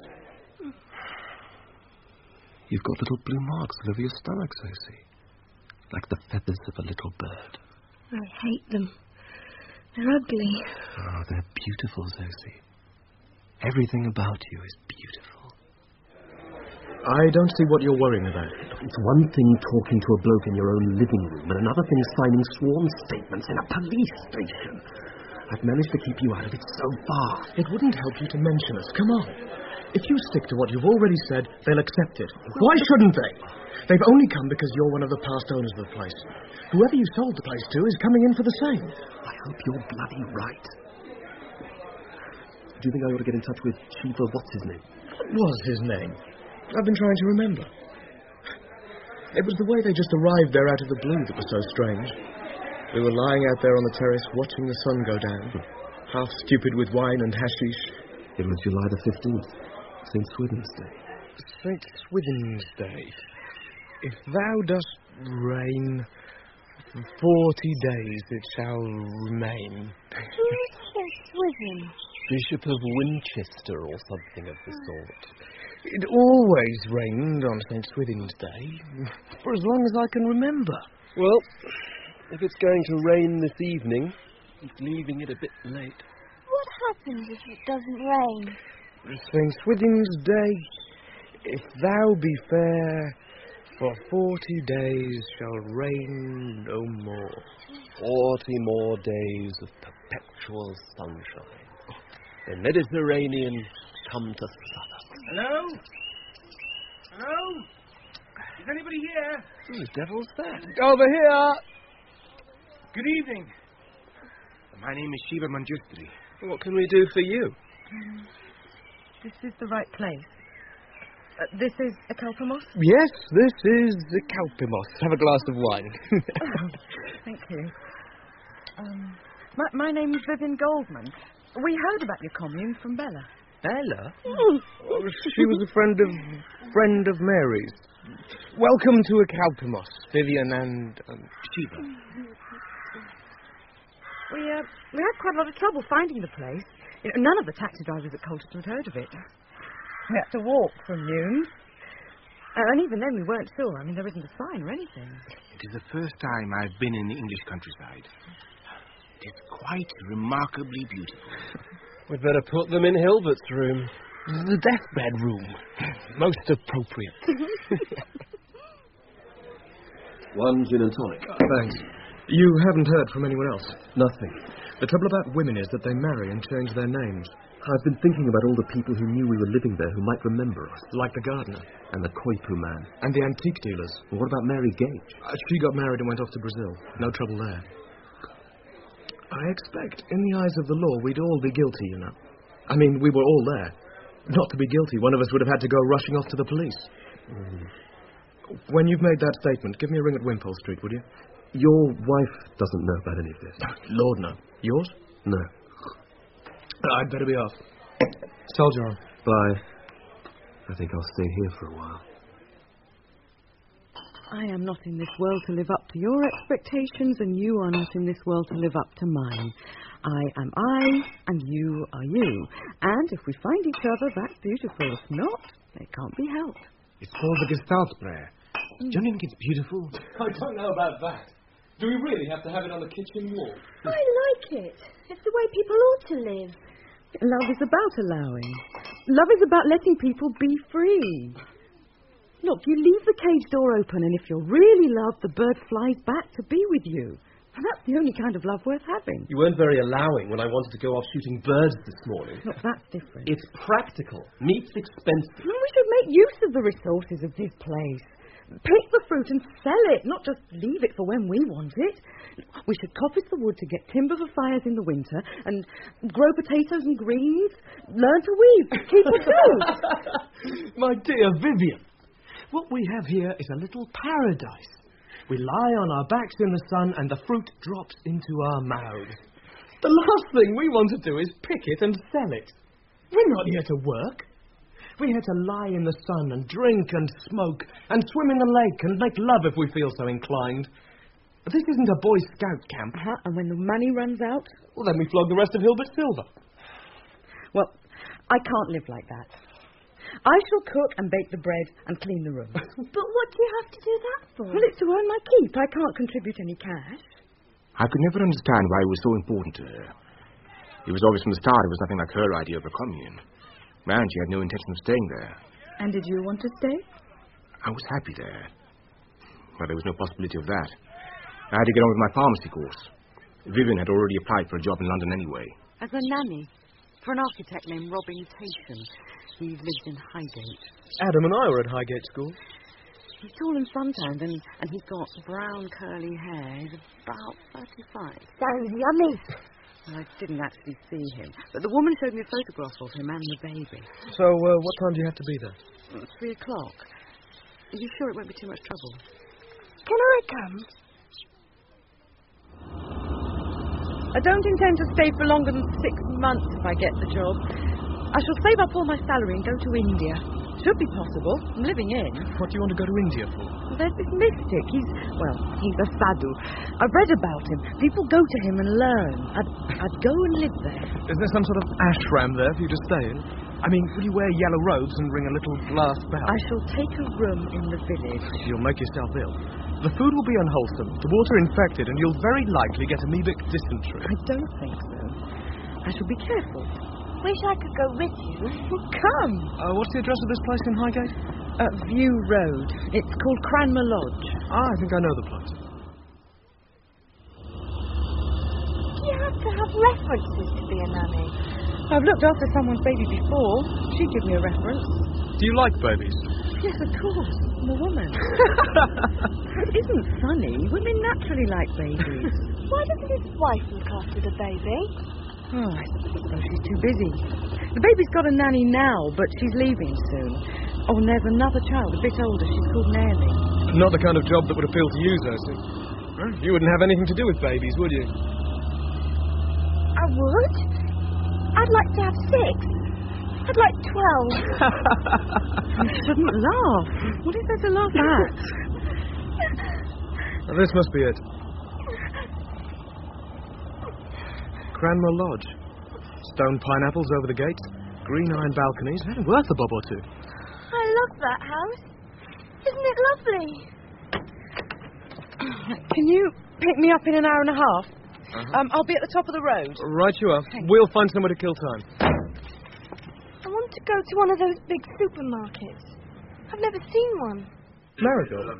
You've got little blue marks all over your stomach, Zosie. Like the feathers of a little bird. I hate them. They're ugly. Oh, they're beautiful, Zosie. Everything about you is beautiful. I don't see what you're worrying about. It's one thing talking to a bloke in your own living room, and another thing signing sworn statements in a police station. I've managed to keep you out of it so far. It wouldn't help you to mention us. Come on. If you stick to what you've already said, they'll accept it. Why shouldn't they? They've only come because you're one of the past owners of the place. Whoever you sold the place to is coming in for the same. I hope you're bloody right. Do you think I ought to get in touch with Chief of what's-his-name? What was his name? I've been trying to remember. It was the way they just arrived there out of the blue that was so strange. We were lying out there on the terrace watching the sun go down, half stupid with wine and hashish. It was July the 15th, St. Swithin's Day. St. Swithin's Day. If thou dost reign, 40 days it shall remain. Who is St. Swithin? Bishop of Winchester or something of the sort. It always rained on St. Swithin's Day, for as long as I can remember. Well, if it's going to rain this evening, He's leaving it a bit late. What happens if it doesn't rain? St. Swithin's Day, if thou be fair, for 40 days shall rain no more. 40 more days of perpetual sunshine. The Mediterranean come to Suffolk. Hello? Hello? Is anybody here? Who the devil's that? Over here! Good evening. My name is Shiva Manjustri. What can we do for you? This is the right place. This is a Kalpamos? Yes, this is the Kalpamos. Have a glass of wine. Thank you. My name is Vivian Goldman. We heard about your commune from Bella. Bella? She was a friend of Mary's. Welcome to a Kalpamos, Vivian and Shiva. We had quite a lot of trouble finding the place. None of the taxi drivers at Colchester had heard of it. We had to walk from Newnes. And even then we weren't sure. I mean, there isn't a sign or anything. It is the first time I've been in the English countryside. It is quite remarkably beautiful. We'd better put them in Hilbert's room. The deathbed room. Most appropriate. One gin and tonic. Thanks. You haven't heard from anyone else? Nothing. The trouble about women is that they marry and change their names. I've been thinking about all the people who knew we were living there who might remember us. Like the gardener. And the Koipu man. And the antique dealers. Well, what about Mary Gage? She got married and went off to Brazil. No trouble there. I expect, in the eyes of the law, we'd all be guilty, you know. I mean, we were all there. Not to be guilty, one of us would have had to go rushing off to the police. When you've made that statement, give me a ring at Wimpole Street, would you? Your wife doesn't know about any of this. Lord, no. Yours? No. I'd better be off. Soldier on. Bye. I think I'll stay here for a while. I am not in this world to live up to your expectations, and you are not in this world to live up to mine. I am I, and you are you. And if we find each other, that's beautiful. If not, it can't be helped. It's called the Gestalt prayer. Don't you think it's beautiful? I don't know about that. Do we really have to have it on the kitchen wall? I like it. It's the way people ought to live. Love is about allowing. Love is about letting people be free. Look, you leave the cage door open, and if you're really loved, the bird flies back to be with you. And that's the only kind of love worth having. You weren't very allowing when I wanted to go off shooting birds this morning. Look, that's different. It's practical. Meat's expensive. We should make use of the resources of this place. Pick the fruit and sell it, not just leave it for when we want it. We should coppice the wood to get timber for fires in the winter and grow potatoes and greens. Learn to weave. Keep a goat. My dear Vivian, what we have here is a little paradise. We lie on our backs in the sun and the fruit drops into our mouths. The last thing we want to do is pick it and sell it. We're not here to work. We're here to lie in the sun and drink and smoke and swim in the lake and make love if we feel so inclined. But this isn't a Boy Scout camp. And when the money runs out? Well, then we flog the rest of Hilbert Silver. Well, I can't live like that. I shall cook and bake the bread and clean the room. But what do you have to do that for? Well, it's to earn my keep. I can't contribute any cash. I could never understand why it was so important to her. It was obvious from the start it was nothing like her idea of a commune. And she had no intention of staying there. And did you want to stay? I was happy there. But there was no possibility of that. I had to get on with my pharmacy course. Vivian had already applied for a job in London anyway. As a nanny? For an architect named Robin Tayson. He lives in Highgate. Adam and I were at Highgate School. He's tall and sun-tanned, and he's got brown curly hair. He's about 35. Sounds yummy. I didn't actually see him, but the woman showed me a photograph of him and the baby. So, what time do you have to be there? 3 o'clock. Are you sure it won't be too much trouble? Can I come? I don't intend to stay for longer than 6 months if I get the job. I shall save up all my salary and go to India. Should be possible. I'm living in. What do you want to go to India for? Well, there's this mystic. He's a sadhu. I've read about him. People go to him and learn. I'd go and live there. Is there some sort of ashram there for you to stay in? I mean, will you wear yellow robes and ring a little glass bell? I shall take a room in the village. You'll make yourself ill. The food will be unwholesome, the water infected, and you'll very likely get amoebic dysentery. I don't think so. I shall be careful. Wish I could go with you. Well, come. What's the address of this place in Highgate? View Road. It's called Cranmer Lodge. I think I know the place. Do you have to have references to be a nanny? I've looked after someone's baby before. She'd give me a reference. Do you like babies? Yes, of course. I'm a woman. It isn't funny. Women naturally like babies. Why doesn't his wife look after the baby? Oh, I suppose she's too busy. The baby's got a nanny now, but she's leaving soon. Oh, and there's another child, a bit older. She's called Mary. Not the kind of job that would appeal to you, Zosie. You wouldn't have anything to do with babies, would you? I would. I'd like to have 6. I'd like 12. You shouldn't laugh. What is there to laugh at? This must be it. Cranmer Lodge. Stone pineapples over the gates, green iron balconies. Worth a bob or two. I love that house. Isn't it lovely? Can you pick me up in an hour and a half? I'll be at the top of the road. Right you are. We'll find somewhere to kill time. I want to go to one of those big supermarkets. I've never seen one. Marigold?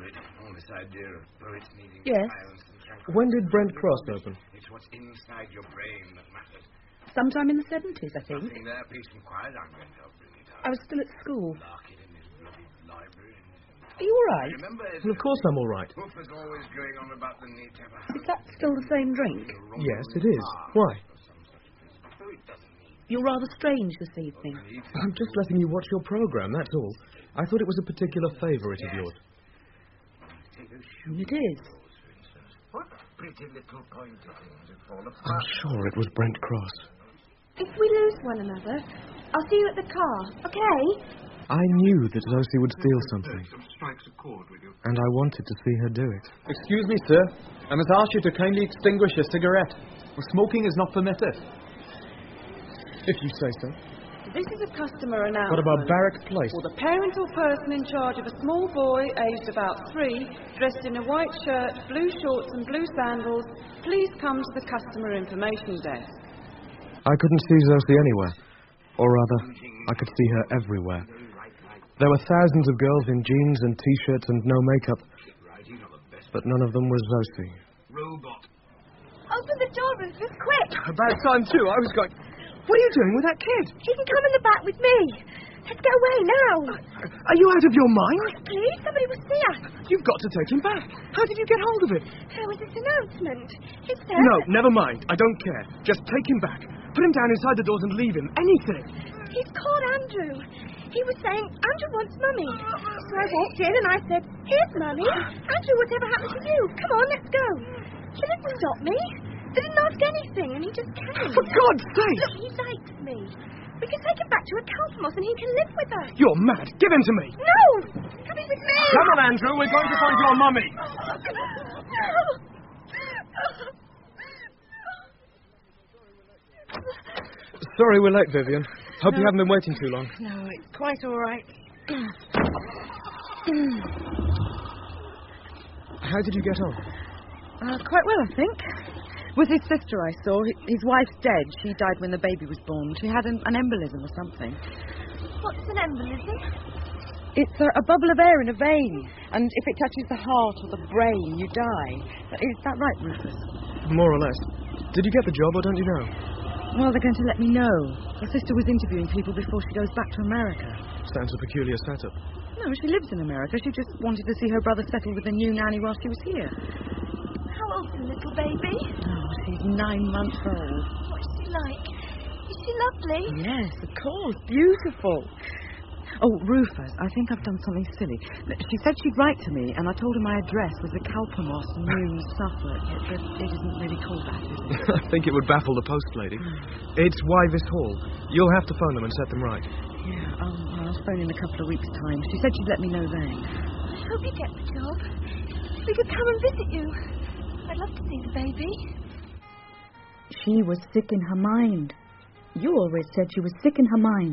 Yes. When did Brent Cross open? It's what's inside your brain that matters. Sometime in the 70s, I think. Nothing there, peace and quiet. I'm going to bring it out. I was still at school. Lock it in this bloody library. Are you all right? Well, of course I'm all right. Hoofer's always going on about the need to have a house. Is that still the same drink? Yes, it is. Why? You're rather strange this evening. I'm just letting you watch your program, that's all. I thought it was a particular favourite of yours. It is. What pretty little pointy things that fall apart. I'm sure it was Brent Cross. If we lose one another, I'll see you at the car, okay? I knew that Zosie would steal something, Strikes a chord with you. and I wanted to see her do it. Excuse me, sir. I must ask you to kindly extinguish your cigarette. Smoking is not permitted. If you say so. This is a customer announcement. What about Barrack Place? For the parent or person in charge of a small boy aged about 3, dressed in a white shirt, blue shorts and blue sandals, please come to the customer information desk. I couldn't see Zosie anywhere. Or rather, I could see her everywhere. There were thousands of girls in jeans and T-shirts and no makeup, but none of them was Zosie. Robot. Open the door, Rufus, quick! About time, too. I was going... What are you doing with that kid? He can come in the back with me. Let's get away now. Are you out of your mind? Please, somebody will see us. You've got to take him back. How did you get hold of him? There was this announcement. It said... No, never mind. I don't care. Just take him back. Put him down inside the doors and leave him. Anything. He's called Andrew. He was saying, Andrew wants Mummy. So I walked in and I said, here's Mummy. Andrew, whatever happened to you? Come on, let's go. He didn't stop me. They didn't ask anything, and he just came. For God's sake! Look, he likes me. We can take him back to a Calpamos and he can live with us. You're mad. Give him to me. No! Come in with me. Come on, Andrew. We're going to find your mummy. Sorry we're late, Vivian. Hope you haven't been waiting too long. No, it's quite all right. How did you get on? Quite well, I think. With his sister I saw. His wife's dead. She died when the baby was born. She had an embolism or something. What's an embolism? It's a bubble of air in a vein. And if it touches the heart or the brain, you die. Is that right, Rufus? More or less. Did you get the job or don't you know? Well, they're going to let me know. Her sister was interviewing people before she goes back to America. Sounds a peculiar setup. No, she lives in America. She just wanted to see her brother settle with a new nanny while she was here. How old's the little baby? Oh, she's 9 months old. What's she like? Is she lovely? Yes, of course. Beautiful. Oh, Rufus, I think I've done something silly. She said she'd write to me, and I told her my address was the Calpamos, New Suffolk. But it isn't really called that, is it? I think it would baffle the post lady. It's Wyvis Hall. You'll have to phone them and set them right. Yeah, I'll phone in a couple of weeks' time. She said she'd let me know then. I hope you get the job. We could come and visit you. I'd love to see the baby. She was sick in her mind. You always said she was sick in her mind.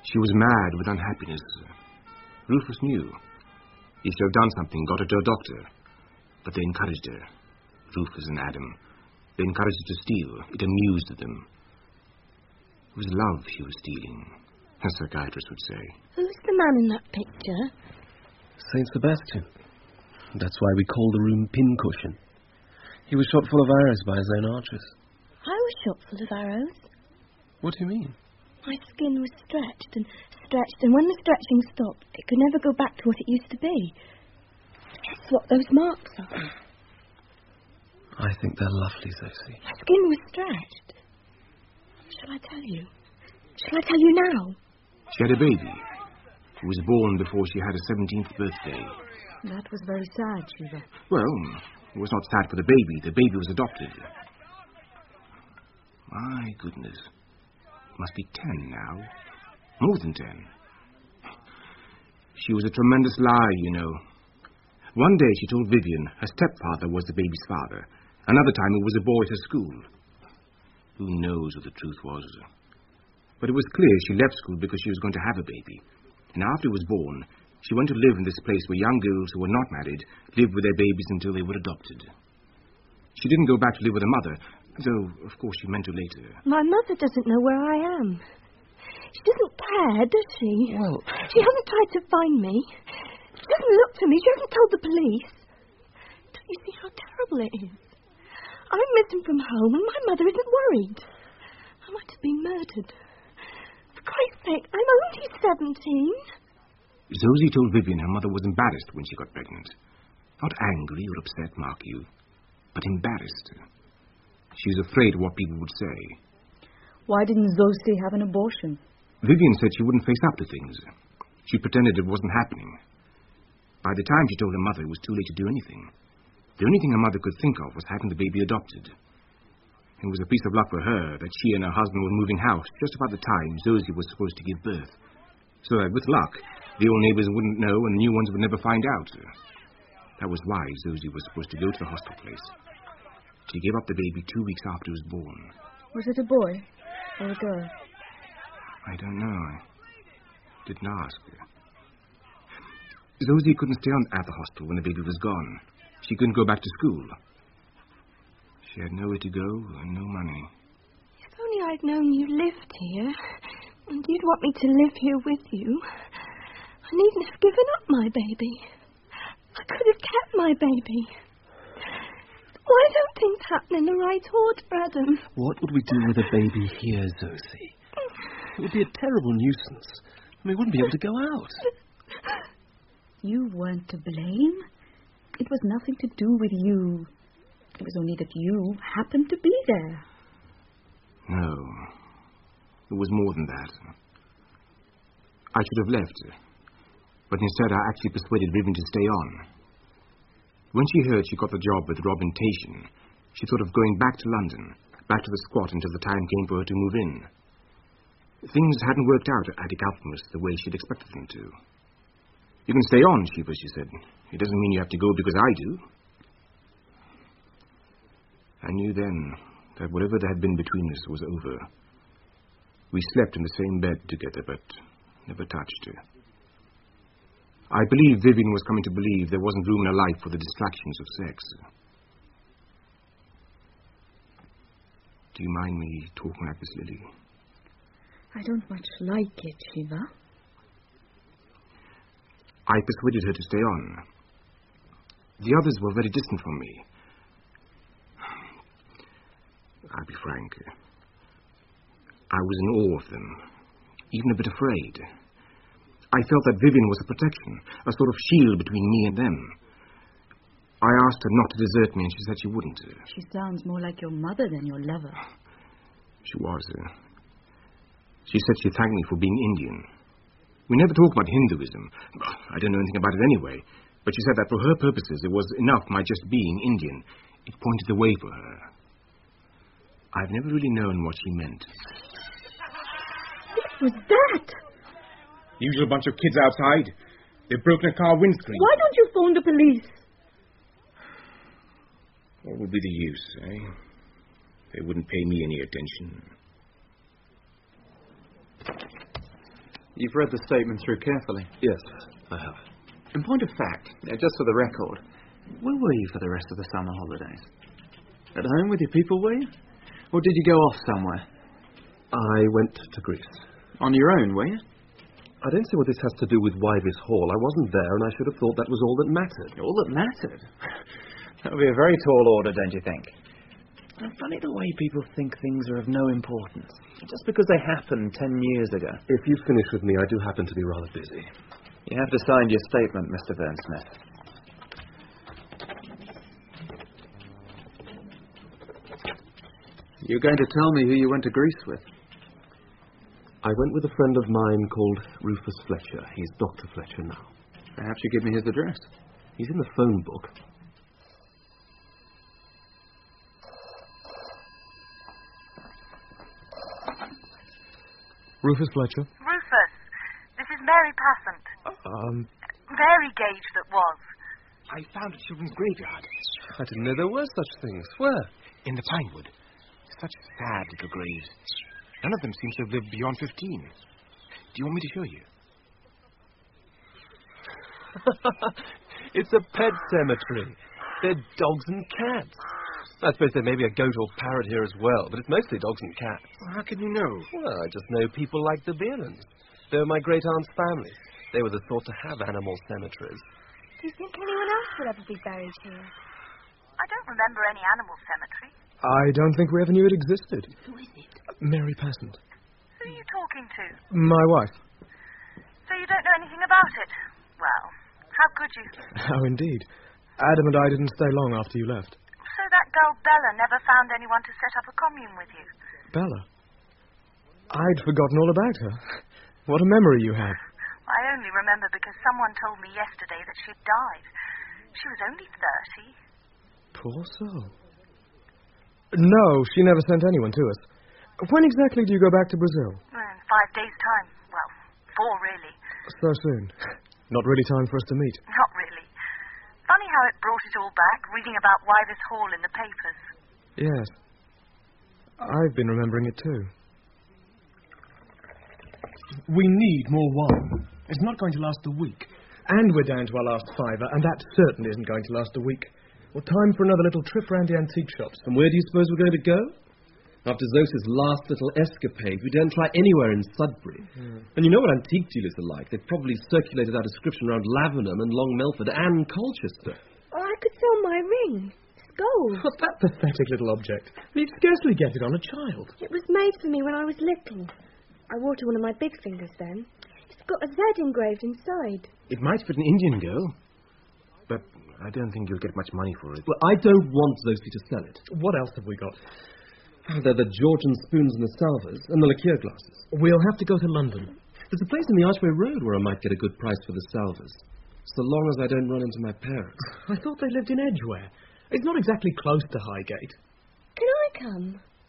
She was mad with unhappiness. Rufus knew. He should have done something, got her to a doctor. But they encouraged her. Rufus and Adam. They encouraged her to steal. It amused them. It was love she was stealing, a psychiatrist would say. Who's the man in that picture? Saint Sebastian. That's why we call the room Pincushion. He was shot full of arrows by his own archers. I was shot full of arrows. What do you mean? My skin was stretched, and when the stretching stopped, it could never go back to what it used to be. That's what those marks are. I think they're lovely, Zosie. My skin was stretched. Shall I tell you? Shall I tell you now? She had a baby who was born before she had her 17th birthday. That was very sad, Shiva. Well, it was not sad for the baby. The baby was adopted. My goodness. Must be 10 now. More than 10. She was a tremendous liar, you know. One day she told Vivian her stepfather was the baby's father. Another time it was a boy at her school. Who knows what the truth was? But it was clear she left school because she was going to have a baby. And after it was born, she went to live in this place where young girls who were not married lived with their babies until they were adopted. She didn't go back to live with her mother, though, of course, she meant to later. My mother doesn't know where I am. She doesn't care, does she? Well... She hasn't tried to find me. She doesn't look for me. She hasn't told the police. Don't you see how terrible it is? I'm missing from home and my mother isn't worried. I might have been murdered. For Christ's sake, I'm only 17. Zosie told Vivian her mother was embarrassed when she got pregnant. Not angry or upset, mark you, but embarrassed. She was afraid of what people would say. Why didn't Zosie have an abortion? Vivian said she wouldn't face up to things. She pretended it wasn't happening. By the time she told her mother, it was too late to do anything. The only thing her mother could think of was having the baby adopted. It was a piece of luck for her that she and her husband were moving house just about the time Zosie was supposed to give birth. So that, with luck, the old neighbors wouldn't know and the new ones would never find out. That was why Zosie was supposed to go to the hostel place. She gave up the baby 2 weeks after it was born. Was it a boy or a girl? I don't know. I didn't ask. Zosie couldn't stay on at the hostel when the baby was gone. She couldn't go back to school. She had nowhere to go and no money. If only I'd known you lived here, and you'd want me to live here with you, I needn't have given up my baby. I could have kept my baby. Why don't things happen in the right order, Adam? What would we do with a baby here, Zosie? It would be a terrible nuisance. We wouldn't be able to go out. You weren't to blame. It was nothing to do with you. It was only that you happened to be there. No. It was more than that. I should have left. But instead I actually persuaded Vivian to stay on. When she heard she got the job with Robin Tation, she thought of going back to London, back to the squat until the time came for her to move in. Things hadn't worked out at Attic Alphemus the way she'd expected them to. You can stay on, Shiva, she said. It doesn't mean you have to go because I do. I knew then that whatever there had been between us was over. We slept in the same bed together, but never touched. I believe Vivian was coming to believe there wasn't room in her life for the distractions of sex. Do you mind me talking like this, Lily? I don't much like it, Shiva. I persuaded her to stay on. The others were very distant from me. I'll be frank. I was in awe of them, even a bit afraid. I felt that Vivian was a protection, a sort of shield between me and them. I asked her not to desert me, and she said she wouldn't. She sounds more like your mother than your lover. She was. She said she thanked me for being Indian. We never talked about Hinduism. I don't know anything about it anyway. But she said that for her purposes, it was enough my just being Indian. It pointed the way for her. I've never really known what she meant. What was that? Usual bunch of kids outside. They've broken a car windscreen. Why don't you phone the police? What would be the use, eh? They wouldn't pay me any attention. You've read the statement through carefully. Yes, I have. In point of fact, just for the record, where were you for the rest of the summer holidays? At home with your people, were you? Or did you go off somewhere? I went to Greece. On your own, were you? I don't see what this has to do with Wyvis Hall. I wasn't there, and I should have thought that was all that mattered. All that mattered? That would be a very tall order, don't you think? Funny the way people think things are of no importance, just because they happened 10 years ago. If you finish with me, I do happen to be rather busy. You have to sign your statement, Mr. Burnsmith. You're going to tell me who you went to Greece with? I went with a friend of mine called Rufus Fletcher. He's Dr. Fletcher now. Perhaps you give me his address. He's in the phone book. Rufus Fletcher? Rufus, this is Mary Passant. Mary Gage that was. I found a children's graveyard. I didn't know there were such things. Where? In the Pinewood. Such sad little graves. None of them seem to have lived beyond 15. Do you want me to show you? It's a pet cemetery. They're dogs and cats. I suppose there may be a goat or parrot here as well, but it's mostly dogs and cats. Well, how can you know? Well, I just know people like the Beerlands. They were my great-aunt's family. They were the sort to have animal cemeteries. Do you think anyone else would ever be buried here? I don't remember any animal cemetery. I don't think we ever knew it existed. Who is it? Mary Passant. Who are you talking to? My wife. So you don't know anything about it? Well, how could you? How indeed. Adam and I didn't stay long after you left. So that girl Bella never found anyone to set up a commune with you? Bella? I'd forgotten all about her. What a memory you have. I only remember because someone told me yesterday that she'd died. She was only 30. Poor soul. No, she never sent anyone to us. When exactly do you go back to Brazil? In 5 days' time. Well, 4 really. So soon. Not really time for us to meet. Not really. Funny how it brought it all back, reading about Wyvis Hall in the papers. Yes. I've been remembering it too. We need more wine. It's not going to last a week. And we're down to our last fiver, and that certainly isn't going to last a week. Well, time for another little trip round the antique shops. And where do you suppose we're going to go? After Zosa's last little escapade, we don't try anywhere in Sudbury. And you know what antique dealers are like. They've probably circulated our description around Lavenham and Long Melford and Colchester. Oh, I could sell my ring. It's gold. What's that pathetic little object? You'd scarcely get it on a child. It was made for me when I was little. I wore it to one of my big fingers then. It's got a Z engraved inside. It might fit an Indian girl. But I don't think you'll get much money for it. Well, I don't want Zosie to sell it. What else have we got? They're the Georgian spoons and the salvers, and the liqueur glasses. We'll have to go to London. There's a place in the Archway Road where I might get a good price for the salvers. So long as I don't run into my parents. I thought they lived in Edgware. It's not exactly close to Highgate. Can I come?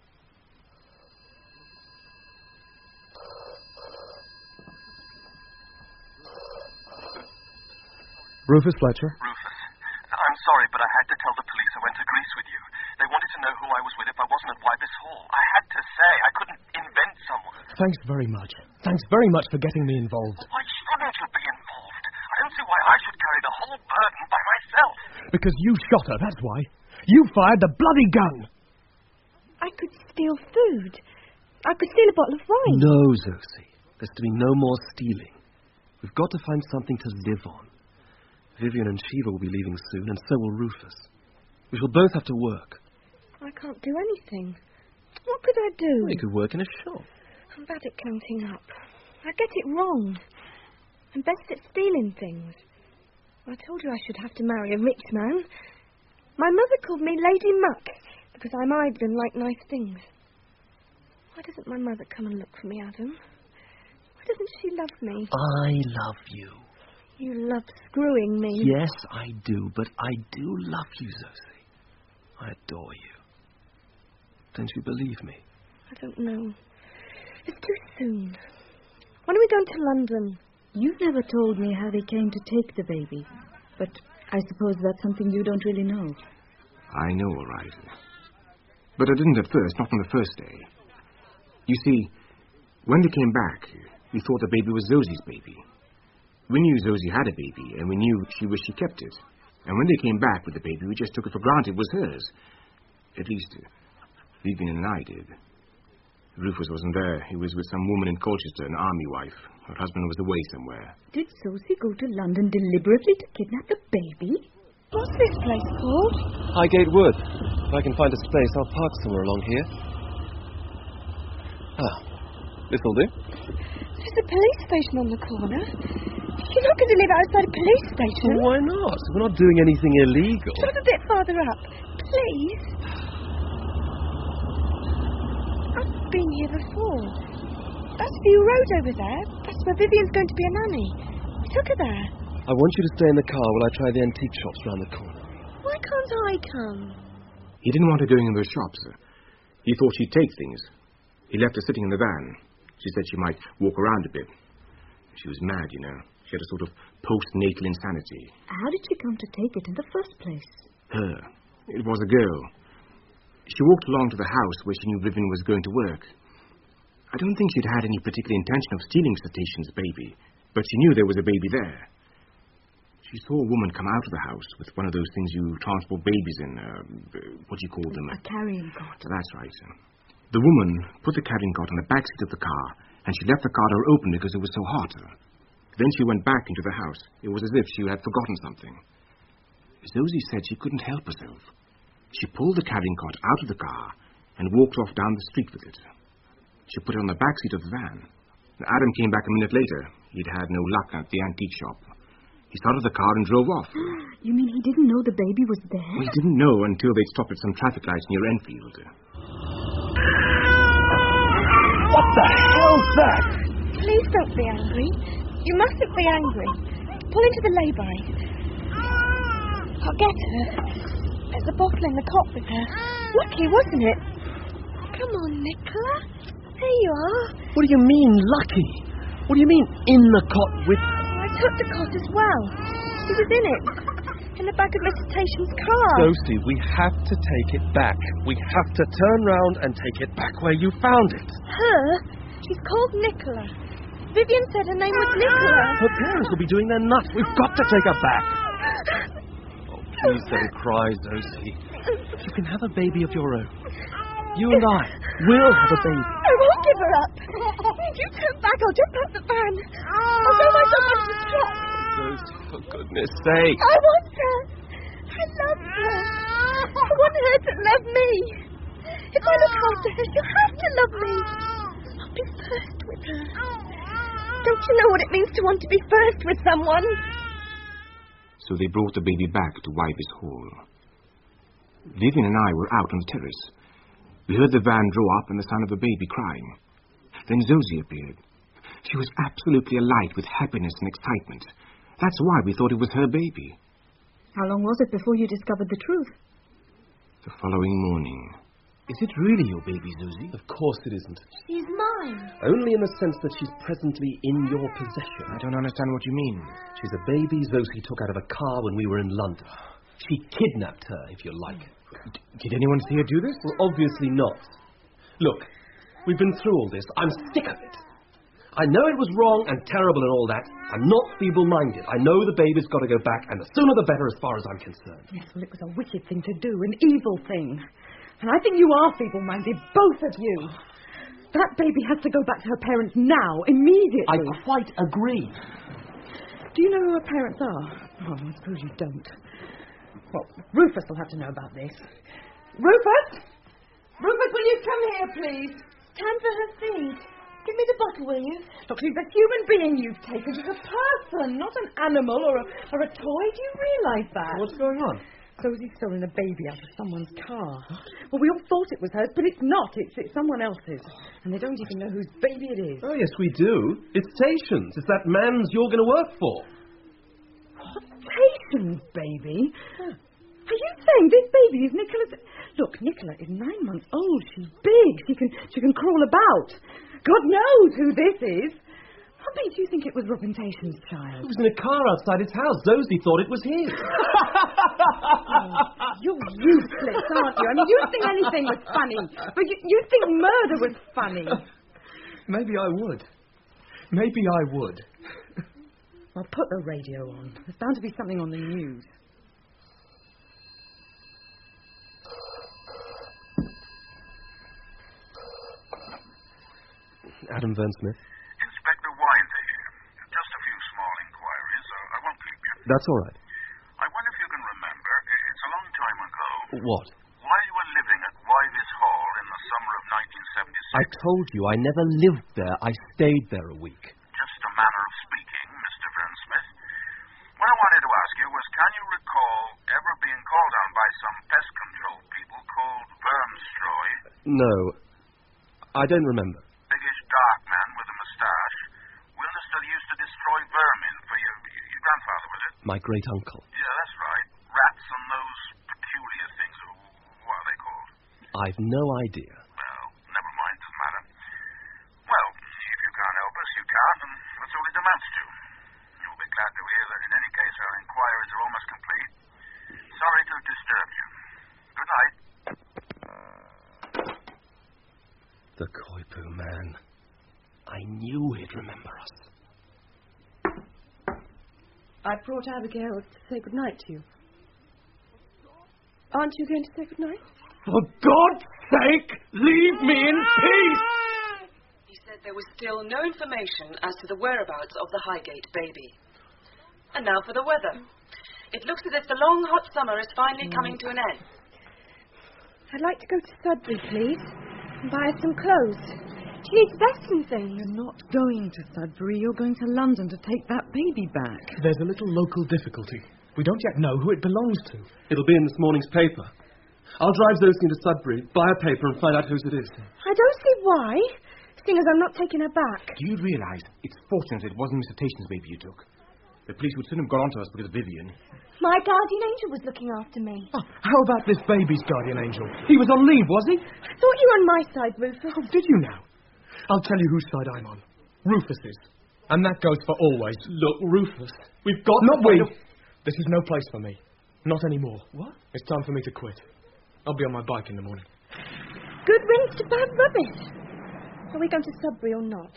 Rufus Fletcher. Rufus, I'm sorry, but I had to tell the police I went to Greece with you. They wanted to know who I was with if I wasn't at Wyvis Hall. I had to say. I couldn't invent someone. Thanks very much. Thanks very much for getting me involved. Why shouldn't you be involved? I don't see why I should carry the whole burden by myself. Because you shot her, that's why. You fired the bloody gun. I could steal food. I could steal a bottle of wine. No, Zosie. There's to be no more stealing. We've got to find something to live on. Vivian and Shiva will be leaving soon, and so will Rufus. We shall both have to work. I can't do anything. What could I do? Well, you could work in a shop. I'm bad at counting up. I get it wrong. I'm best at stealing things. I told you I should have to marry a rich man. My mother called me Lady Muck because I'm idle and like nice things. Why doesn't my mother come and look for me, Adam? Why doesn't she love me? I love you. You love screwing me. Yes, I do, but I do love you, Zosie. I adore you. Don't you believe me? I don't know. It's too soon. When are we going to London? You've never told me how they came to take the baby, but I suppose that's something you don't really know. I know, all right. But I didn't at first, not on the first day. You see, when they came back, We thought the baby was Zosie's baby. We knew Zosie had a baby, and we knew she wished she kept it. And when they came back with the baby, we just took it for granted it was hers. At least, Vivian and I did. Rufus wasn't there. He was with some woman in Colchester, an army wife. Her husband was away somewhere. Did Zosie go to London deliberately to kidnap the baby? What's this place called? Highgate Wood. If I can find a space, I'll park somewhere along here. This'll do. There's a police station on the corner. You're not going to live outside a police station? Well, why not? We're not doing anything illegal. Drive a bit farther up, please. I've been here before. That's View Road over there. That's where Vivian's going to be a nanny. We took her there. I want you to stay in the car while I try the antique shops round the corner. Why can't I come? He didn't want her going in those shops. He thought she'd take things. He left her sitting in the van. She said she might walk around a bit. She was mad, you know. She had a sort of post-natal insanity. How did she come to take it in the first place? Her. It was a girl. She walked along to the house where she knew Vivian was going to work. I don't think she'd had any particular intention of stealing Cetacean's baby, but she knew there was a baby there. She saw a woman come out of the house with one of those things you transport babies in. What do you call them? A carrying cot. That's right. The woman put the carrying cot on the back seat of the car, and she left the car door open because it was so hot. Then she went back into the house. It was as if she had forgotten something. Zosie said she couldn't help herself. She pulled the carrying cot out of the car and walked off down the street with it. She put it on the back seat of the van. Adam came back a minute later. He'd had no luck at the antique shop. He started the car and drove off. You mean he didn't know the baby was there? Well, he didn't know until they'd stopped at some traffic lights near Enfield. What the hell's that? Please don't be angry. You mustn't be angry. Pull into the lay-by. I'll get her. There's a bottle in the cot with her. Lucky, wasn't it? Come on, Nicola. There you are. What do you mean, lucky? What do you mean, in the cot with her? I took the cot as well. She was in it. In the back of Mr. Tation's car. Sophie, we have to take it back. We have to turn round and take it back where you found it. Her? She's called Nicola. Vivian said her name was Nicola. Her parents will be doing their nuts. We've got to take her back. Oh, please don't cry, Zosie. You can have a baby of your own. You and I will have a baby. I won't give her up. If you turn back, I'll jump out the van. I'll throw myself off the truck. Zosie, for goodness sake. I want her. I love her. I want her to love me. If I look after her, she'll have to love me. I'll be first with her. Don't you know what it means to want to be first with someone? So they brought the baby back to Wybys Hall. Vivian and I were out on the terrace. We heard the van draw up and the sound of a baby crying. Then Zosie appeared. She was absolutely alight with happiness and excitement. That's why we thought it was her baby. How long was it before you discovered the truth? The following morning. Is it really your baby, Zosie? Of course it isn't. She's mine. Only in the sense that she's presently in your possession. I don't understand what you mean. She's a baby Zosie took out of a car when we were in London. She kidnapped her, if you like. Did anyone see her do this? Well, obviously not. Look, we've been through all this. I'm sick of it. I know it was wrong and terrible and all that. I'm not feeble-minded. I know the baby's got to go back, and the sooner the better as far as I'm concerned. Yes, well, it was a wicked thing to do, an evil thing. And I think you are feeble-minded, both of you. That baby has to go back to her parents now, immediately. I quite agree. Do you know who her parents are? Oh, I suppose you don't. Well, Rufus will have to know about this. Rufus! Rufus, will you come here, please? Time for her feed. Give me the bottle, will you? Look, she's a human being you've taken. She's a person, not an animal or a toy. Do you realise that? What's going on? Sosie's stolen a baby out of someone's car. Well, we all thought it was hers, but it's not. It's someone else's. And they don't even know whose baby it is. Oh, yes, we do. It's Tation's. It's that man's you're going to work for. What? Tation's baby? Huh. Are you saying this baby is Nicola's? Look, Nicola is 9 months old. She's big. She can crawl about. God knows who this is. What makes you think it was Robin Tation's child? It was in a car outside his house. Zosie thought it was his. Oh, you're useless, aren't you? I mean, you think anything was funny, but you think murder was funny. Maybe I would. Maybe I would. Well, put the radio on. There's bound to be something on the news. Adam Vernsmith. Inspector Winder here. Just a few small inquiries. I won't keep you. That's all right. I wonder if you can remember. It's a long time ago. What? While you were living at Wyvis Hall in the summer of 1976. I told you I never lived there. I stayed there a week. Just a manner of speaking, Mr. Vernsmith. What I wanted to ask you was, can you recall ever being called on by some pest control people called Vermstroy? No. I don't remember. Biggish dark man with a moustache. We understood he used to destroy vermin for your grandfather, was it? My great-uncle. Yeah, that's right. Rats and those peculiar things. What are they called? I've no idea. Well, never mind, doesn't matter. Well, if you can't help us, you can't, and that's all it amounts to. You'll be glad to hear that in any case our inquiries are almost complete. Sorry to disturb you. Good night. The Koipu man. I knew he'd remember us. I brought Abigail to say goodnight to you. Aren't you going to say goodnight? For God's sake, leave me in peace! He said there was still no information as to the whereabouts of the Highgate baby. And now for the weather. It looks as if the long, hot summer is finally coming to an end. I'd like to go to Sudbury, please, and buy her some clothes. She needs vests and things. You're not going to Sudbury. You're going to London to take that baby back. There's a little local difficulty. We don't yet know who it belongs to. It'll be in this morning's paper. I'll drive Zosie to Sudbury, buy a paper, and find out whose it is. I don't see why, seeing as I'm not taking her back. Do you realise it's fortunate it wasn't Mr. Tation's baby you took? The police would soon have got onto us because of Vivian. My guardian angel was looking after me. Oh, how about this baby's guardian angel? He was on leave, was he? I thought you were on my side, Rufus. Oh, did you now? I'll tell you whose side I'm on. Rufus's. And that goes for always. Look, Rufus, we've got Not we. This is no place for me. Not anymore. What? It's time for me to quit. I'll be on my bike in the morning. Good riddance to bad rubbish. Are we going to Sudbury or not?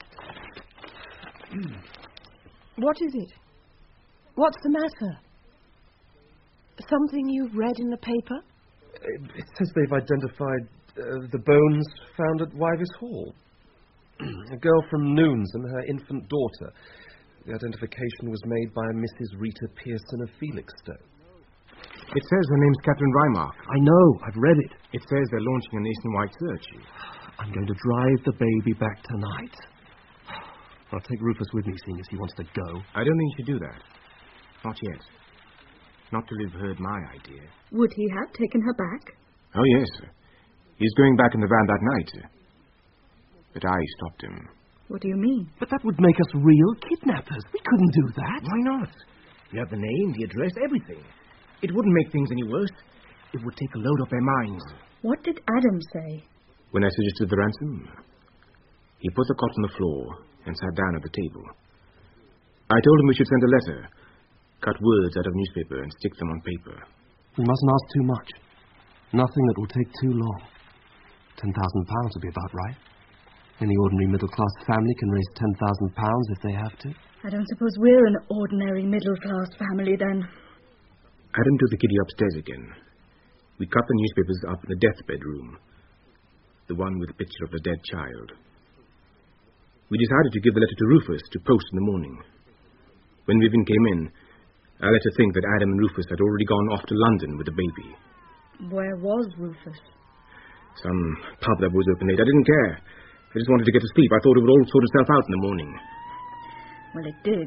What is it? What's the matter? Something you've read in the paper? It says they've identified the bones found at Wyvis Hall. A girl from Noons and her infant daughter. The identification was made by Mrs. Rita Pearson of Felixstowe. It says her name's Catherine Reimark. I know, I've read it. It says they're launching a nationwide search. I'm going to drive the baby back tonight. I'll take Rufus with me, seeing as he wants to go. I don't think you should do that. Not yet. Not till you've heard my idea. Would he have taken her back? Oh, yes. He's going back in the van that night. But I stopped him. What do you mean? But that would make us real kidnappers. We couldn't do that. Why not? You have the name, the address, everything. It wouldn't make things any worse. It would take a load off their minds. What did Adam say? When I suggested the ransom, he put the cot on the floor and sat down at the table. I told him we should send a letter, cut words out of newspaper and stick them on paper. We mustn't ask too much. Nothing that will take too long. £10,000 would be about right. Any ordinary middle-class family can raise £10,000 if they have to. I don't suppose we're an ordinary middle-class family, then. Adam took the kiddie upstairs again. We cut the newspapers up in the deathbed room, the one with the picture of the dead child. We decided to give the letter to Rufus to post in the morning. When Vivian came in, I let her think that Adam and Rufus had already gone off to London with the baby. Where was Rufus? Some pub that was open late. I didn't care. I just wanted to get to sleep. I thought it would all sort itself out in the morning. Well, it did.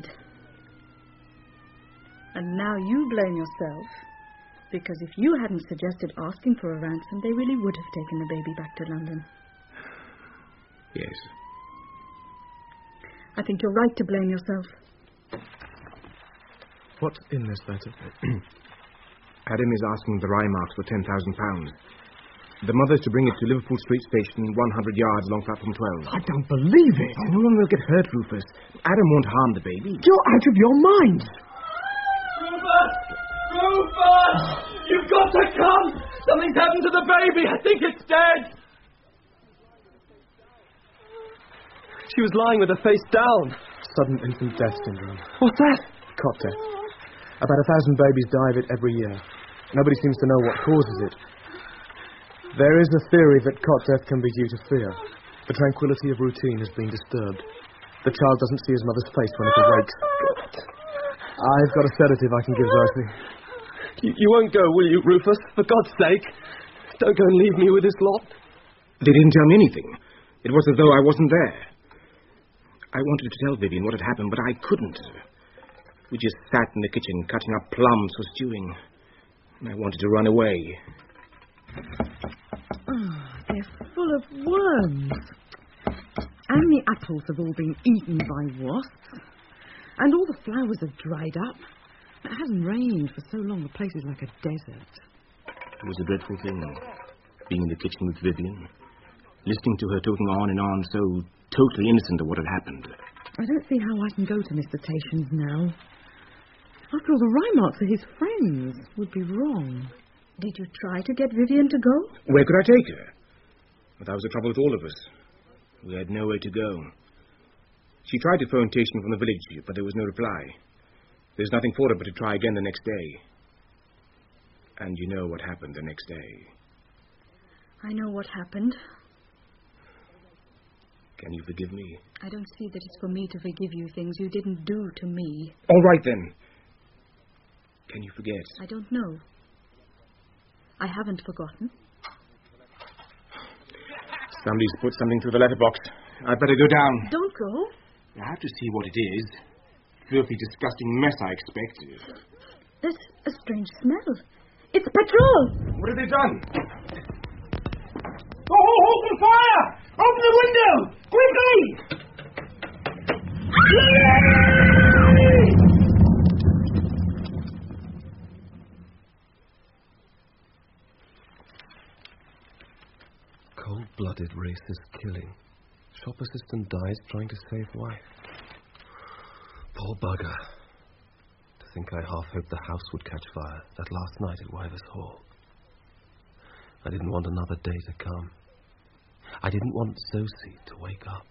And now you blame yourself, because if you hadn't suggested asking for a ransom, they really would have taken the baby back to London. Yes. I think you're right to blame yourself. What's in this letter? Adam is asking the Reimarks for £10,000. The mother's to bring it to Liverpool Street Station, 100 yards along platform 12. I don't believe it. No one will get hurt, Rufus. Adam won't harm the baby. You're out of your mind. Rufus! Rufus! You've got to come! Something's happened to the baby. I think it's dead. She was lying with her face down. Sudden infant death syndrome. What's that? Cot death. About 1,000 babies die of it every year. Nobody seems to know what causes it. There is a theory that cot death can be due to fear. The tranquility of routine has been disturbed. The child doesn't see his mother's face when it awakes. I've got a sedative I can give Zoe. You won't go, will you, Rufus? For God's sake. Don't go and leave me with this lot. They didn't tell me anything. It was as though I wasn't there. I wanted to tell Vivian what had happened, but I couldn't. We just sat in the kitchen cutting up plums for stewing. And I wanted to run away. Oh, they're full of worms. And the apples have all been eaten by wasps. And all the flowers have dried up. It hasn't rained for so long, the place is like a desert. It was a dreadful thing, being in the kitchen with Vivian. Listening to her talking on and on, so totally innocent of what had happened. I don't see how I can go to Mr. Tation's now. After all, the Rymarks are his friends. Would be wrong. Did you try to get Vivian to go? Where could I take her? But that was the trouble with all of us. We had nowhere to go. She tried to phone Tation from the village, but there was no reply. There's nothing for her but to try again the next day. And you know what happened the next day. I know what happened. Can you forgive me? I don't see that it's for me to forgive you things you didn't do to me. All right, then. Can you forget? I don't know. I haven't forgotten. Somebody's put something through the letterbox. I'd better go down. Don't go. I have to see what it is. Filthy, disgusting mess, I expect. There's a strange smell. It's petrol. What have they done? Oh, open fire! Open the window! Quickly! Cold-blooded racist killing. Shop assistant dies trying to save wife. Poor bugger. To think I half hoped the house would catch fire that last night at Wyvers Hall. I didn't want another day to come. I didn't want Zosie to wake up.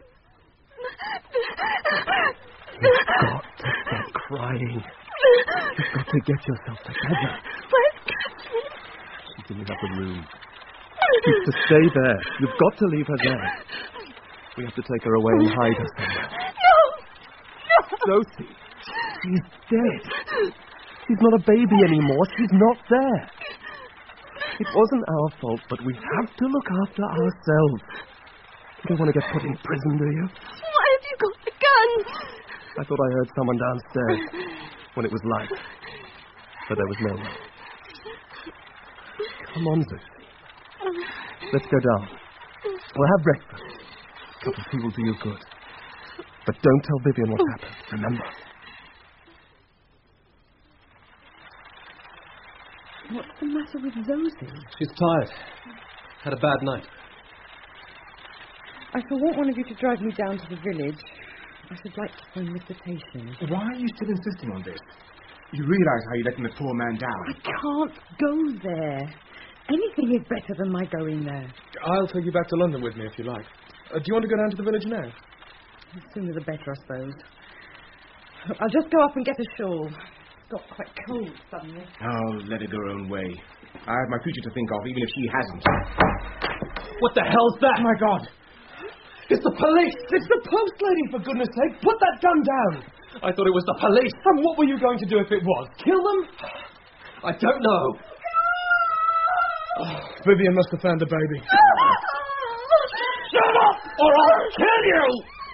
You've got to stop crying. You've got to get yourself together. Where's Catherine? She's in the upper room. She's to stay there. You've got to leave her there. We have to take her away and hide her somewhere. No! Zosie, she's dead. She's not a baby anymore. She's not there. It wasn't our fault, but we have to look after ourselves. You don't want to get put in prison, do you? Why have you got the gun? I thought I heard someone downstairs when it was light. But there was no one. Come on, Zosie. Let's go down. We'll have breakfast. A cup of tea will do you good. But don't tell Vivian what happened, remember? What's the matter with Zosie? She's tired. Had a bad night. I shall want one of you to drive me down to the village. I should like to phone Mr. Tation. Why are you still insisting on this? You realize how you let the poor man down. I can't go there. Anything is better than my going there. I'll take you back to London with me if you like. Do you want to go down to the village now? The sooner the better, I suppose. I'll just go up and get a shawl. It's got quite cold suddenly. Oh, let her go her own way. I have my future to think of, even if she hasn't. What the hell's that? My God! It's the police! It's the post lady, for goodness sake! Put that gun down! I thought it was the police. And what were you going to do if it was? Kill them? I don't know. Oh, Vivian must have found the baby. Shut up, or I'll kill you!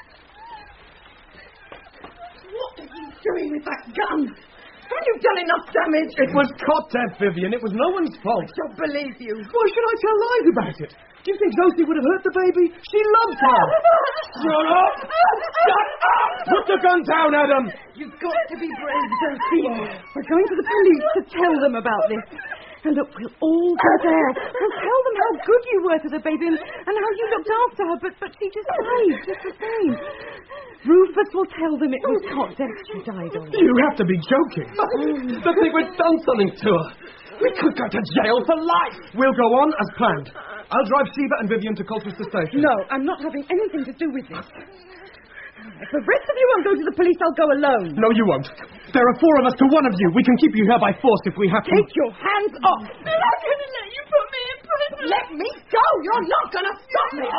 What are you doing with that gun? Have you done enough damage? It was cot death, Vivian. It was no one's fault. I don't believe you. Why should I tell lies about it? Do you think Zosie would have hurt the baby? She loved her. Shut up! Shut up! Put the gun down, Adam. You've got to be brave, Zosie. We're going to the police to tell them about this. And look, we'll all go there. We'll tell them how good you were to the baby and how you looked after her, but she just died, just the same. Rufus will tell them it was hot death she died of. You have to be joking. They think we've done something to her. We could go to jail for life. We'll go on as planned. I'll drive Sheba and Vivian to Colchester Station. No, I'm not having anything to do with this. If the rest of you won't go to the police, I'll go alone. No, you won't. There are 4 of us to 1 of you. We can keep you here by force if we have to. Take your hands off. I'm not going to let you put me in prison. Let me go. You're not going to stop me.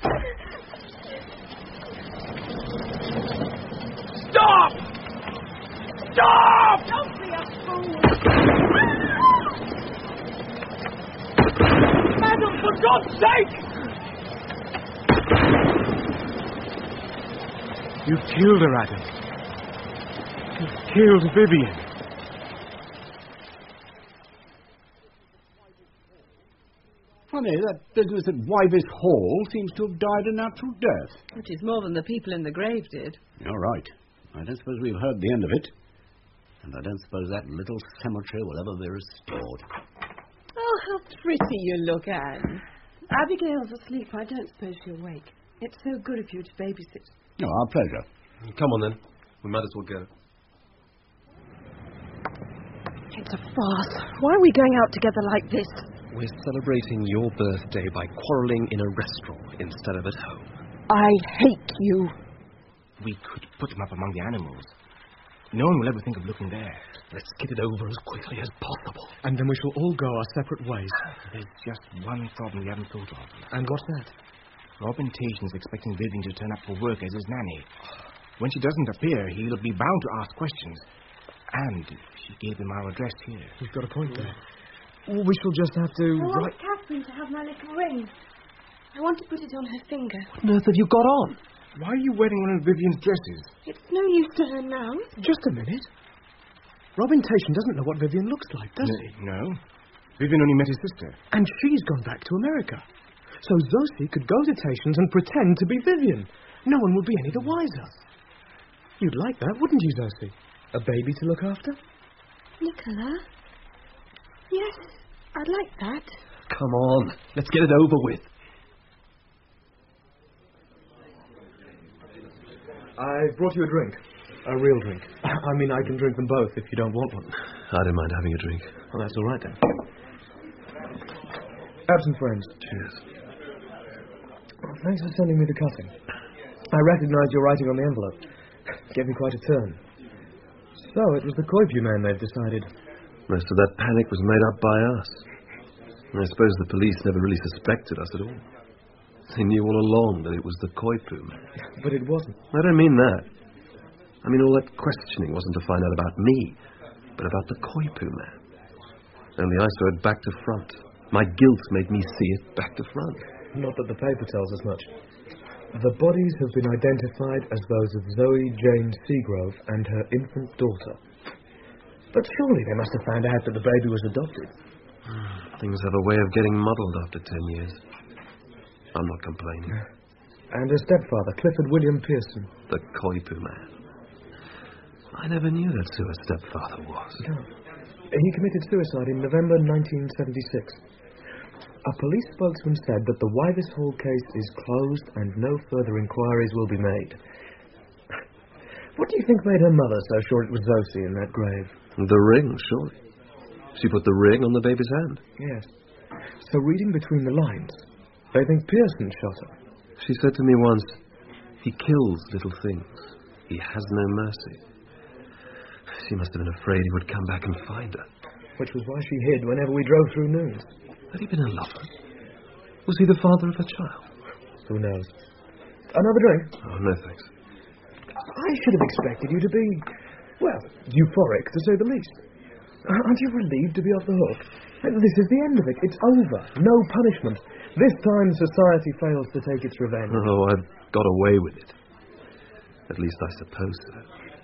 Stop! Stop! Don't be a fool. Madam, for God's sake! You've killed her, Adam. You've killed Vivian. Funny, that business at Wyvis Hall seems to have died a natural death. Which is more than the people in the grave did. You're right. I don't suppose we've heard the end of it. And I don't suppose that little cemetery will ever be restored. Oh, how pretty you look, Anne. Abigail's asleep. I don't suppose she'll wake. It's so good of you to babysit. Oh, our pleasure. Come on, then. We might as well go. It's a farce. Why are we going out together like this? We're celebrating your birthday by quarrelling in a restaurant instead of at home. I hate you. We could put them up among the animals. No one will ever think of looking there. Let's get it over as quickly as possible. And then we shall all go our separate ways. There's just one problem we haven't thought of. And what's that? Robin Tation's expecting Vivian to turn up for work as his nanny. When she doesn't appear, he'll be bound to ask questions. And she gave him our address here. You've got a point there. We shall just have to... I want Catherine to have my little ring. I want to put it on her finger. What on earth have you got on? Why are you wearing one of Vivian's dresses? It's no use to her now. Just a minute. Robin Tation doesn't know what Vivian looks like, does he? No. Vivian only met his sister. And she's gone back to America. So Zosie could go to Tation's and pretend to be Vivian. No one would be any the wiser. You'd like that, wouldn't you, Zosie? A baby to look after? Nicola? Yes, I'd like that. Come on, let's get it over with. I've brought you a drink. A real drink. I mean, I can drink them both if you don't want one. I don't mind having a drink. Well, that's all right, then. Absent friends. Cheers. Well, thanks for sending me the cutting. I recognised your writing on the envelope. Gave me quite a turn. So, it was the Koipu man they've decided. Most of that panic was made up by us. And I suppose the police never really suspected us at all. They knew all along that it was the Koipu man. But it wasn't. I don't mean that. I mean, all that questioning wasn't to find out about me, but about the Koipu man. Only I saw it back to front. My guilt made me see it back to front. Not that the paper tells us much. The bodies have been identified as those of Zoe Jane Seagrove and her infant daughter. But surely they must have found out that the baby was adopted. Things have a way of getting muddled after 10 years. I'm not complaining. And her stepfather, Clifford William Pearson. The Koipu man. I never knew that's who her stepfather was. No. He committed suicide in November 1976. A police spokesman said that the Wyvis Hall case is closed and no further inquiries will be made. What do you think made her mother so sure it was Zosie in that grave? The ring, surely. She put the ring on the baby's hand. Yes. So reading between the lines, they think Pearson shot her. She said to me once, he kills little things. He has no mercy. She must have been afraid he would come back and find her. Which was why she hid whenever we drove through Noons. Had he been a lover? Was he the father of a child? Who knows? Another drink? Oh, no thanks. I should have expected you to be, well, euphoric, to say the least. Aren't you relieved to be off the hook? This is the end of it. It's over. No punishment. This time society fails to take its revenge. Oh, I've got away with it. At least I suppose so.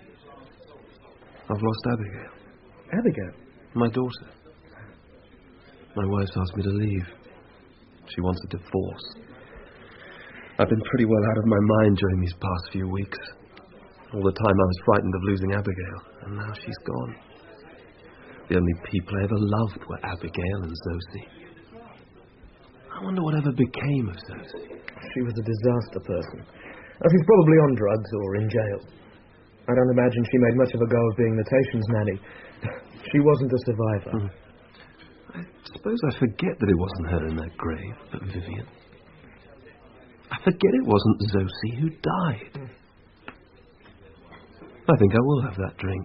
I've lost Abigail. Abigail? My daughter. My wife's asked me to leave. She wants a divorce. I've been pretty well out of my mind during these past few weeks. All the time I was frightened of losing Abigail, and now she's gone. The only people I ever loved were Abigail and Zosie. I wonder whatever became of Zosie. She was a disaster person. She's probably on drugs or in jail. I don't imagine she made much of a go of being the Tation's nanny. She wasn't a survivor. I suppose I forget that it wasn't her in that grave, but Vivian. I forget it wasn't Zosie who died. I think I will have that drink.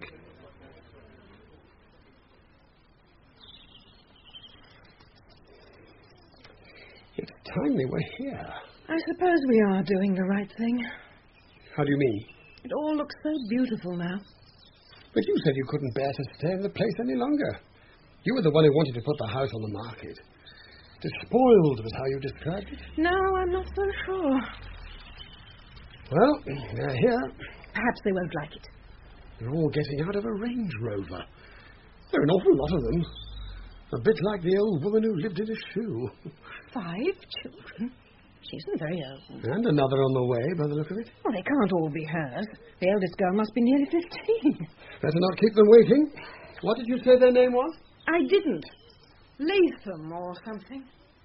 It's time they were here. I suppose we are doing the right thing. How do you mean? It all looks so beautiful now. But you said you couldn't bear to stay in the place any longer. You were the one who wanted to put the house on the market. It's spoiled, was how you described it. No, I'm not so sure. Well, they're here. Perhaps they won't like it. They're all getting out of a Range Rover. There are an awful lot of them. A bit like the old woman who lived in a shoe. 5 children? She isn't very old. And another on the way, by the look of it. Well, they can't all be hers. The eldest girl must be nearly 15. Better not keep them waiting. What did you say their name was? I didn't. Latham or something.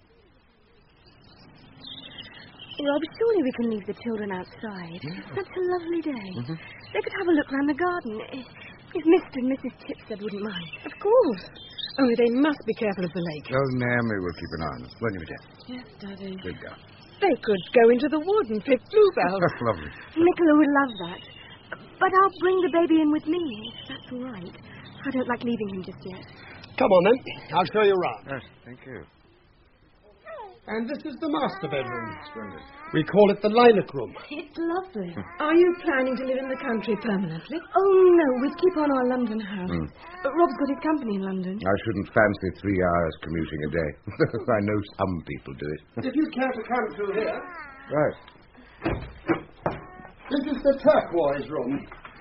Rob, surely we can leave the children outside. Yeah. Such a lovely day. They could have a look round the garden. If Mr. and Mrs. Chipstead wouldn't mind. Of course. Only they must be careful of the lake. Oh, Naomi will keep an eye on us, won't you, Jeff? Yes, Daddy. Good girl. They could go into the wood and pick bluebells. That's lovely. Nicola would love that. But I'll bring the baby in with me, if that's all right. I don't like leaving him just yet. Come on, then. I'll show you around. Yes, thank you. And this is the master bedroom. Splendid. We call it the lilac room. It's lovely. Are you planning to live in the country permanently? Oh, no, we'd keep on our London house. But Rob's got his company in London. I shouldn't fancy 3 hours commuting a day. I know some people do it. If you care to come through here. Right. This is the turquoise room.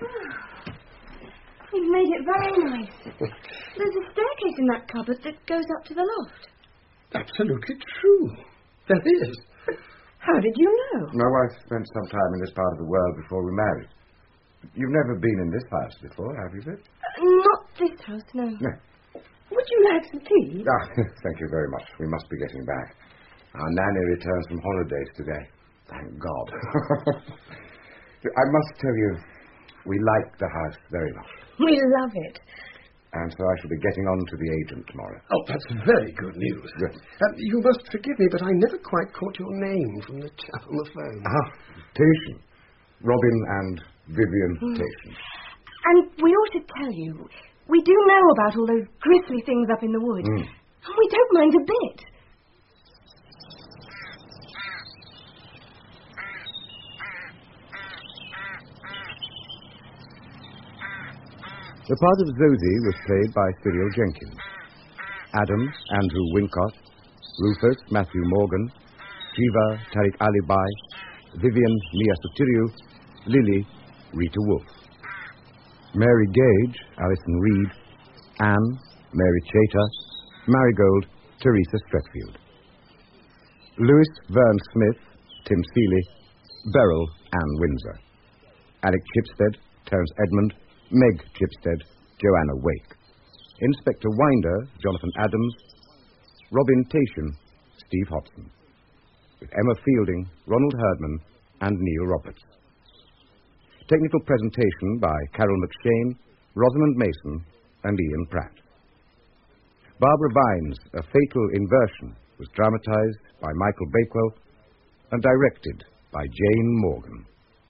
You've made it very nice. There's a staircase in that cupboard that goes up to the loft. Absolutely true. There is. How did you know? My wife spent some time in this part of the world before we married. You've never been in this house before, have you, Viv? Not this house, no. No. Would you like some tea? Ah, thank you very much. We must be getting back. Our nanny returns from holidays today. Thank God. I must tell you, we like the house very much. We love it. And so I shall be getting on to the agent tomorrow. Oh, that's very good news. Yes. You must forgive me, but I never quite caught your name from the chap on the phone. Tatian. Robin and Vivian Tatian. And we ought to tell you, we do know about all those grisly things up in the wood. And we don't mind a bit. The part of Zosie was played by Cyril Jenkins. Adam, Andrew Wincott. Rufus, Matthew Morgan. Shiva, Tariq Ali Bai. Vivian, Mia Sotiriou. Lily, Rita Wolfe. Mary Gage, Alison Reed. Anne, Mary Chater. Marigold, Teresa Stretfield. Lewis Verne Smith, Tim Seeley. Beryl, Anne Windsor. Alec Chipstead, Terence Edmund. Meg Chipstead, Joanna Wake. Inspector Winder, Jonathan Adams. Robin Tatian, Steve Hobson. With Emma Fielding, Ronald Herdman, and Neil Roberts. Technical presentation by Carol McShane, Rosamond Mason, and Ian Pratt. Barbara Vine's A Fatal Inversion was dramatized by Michael Bakewell and directed by Jane Morgan.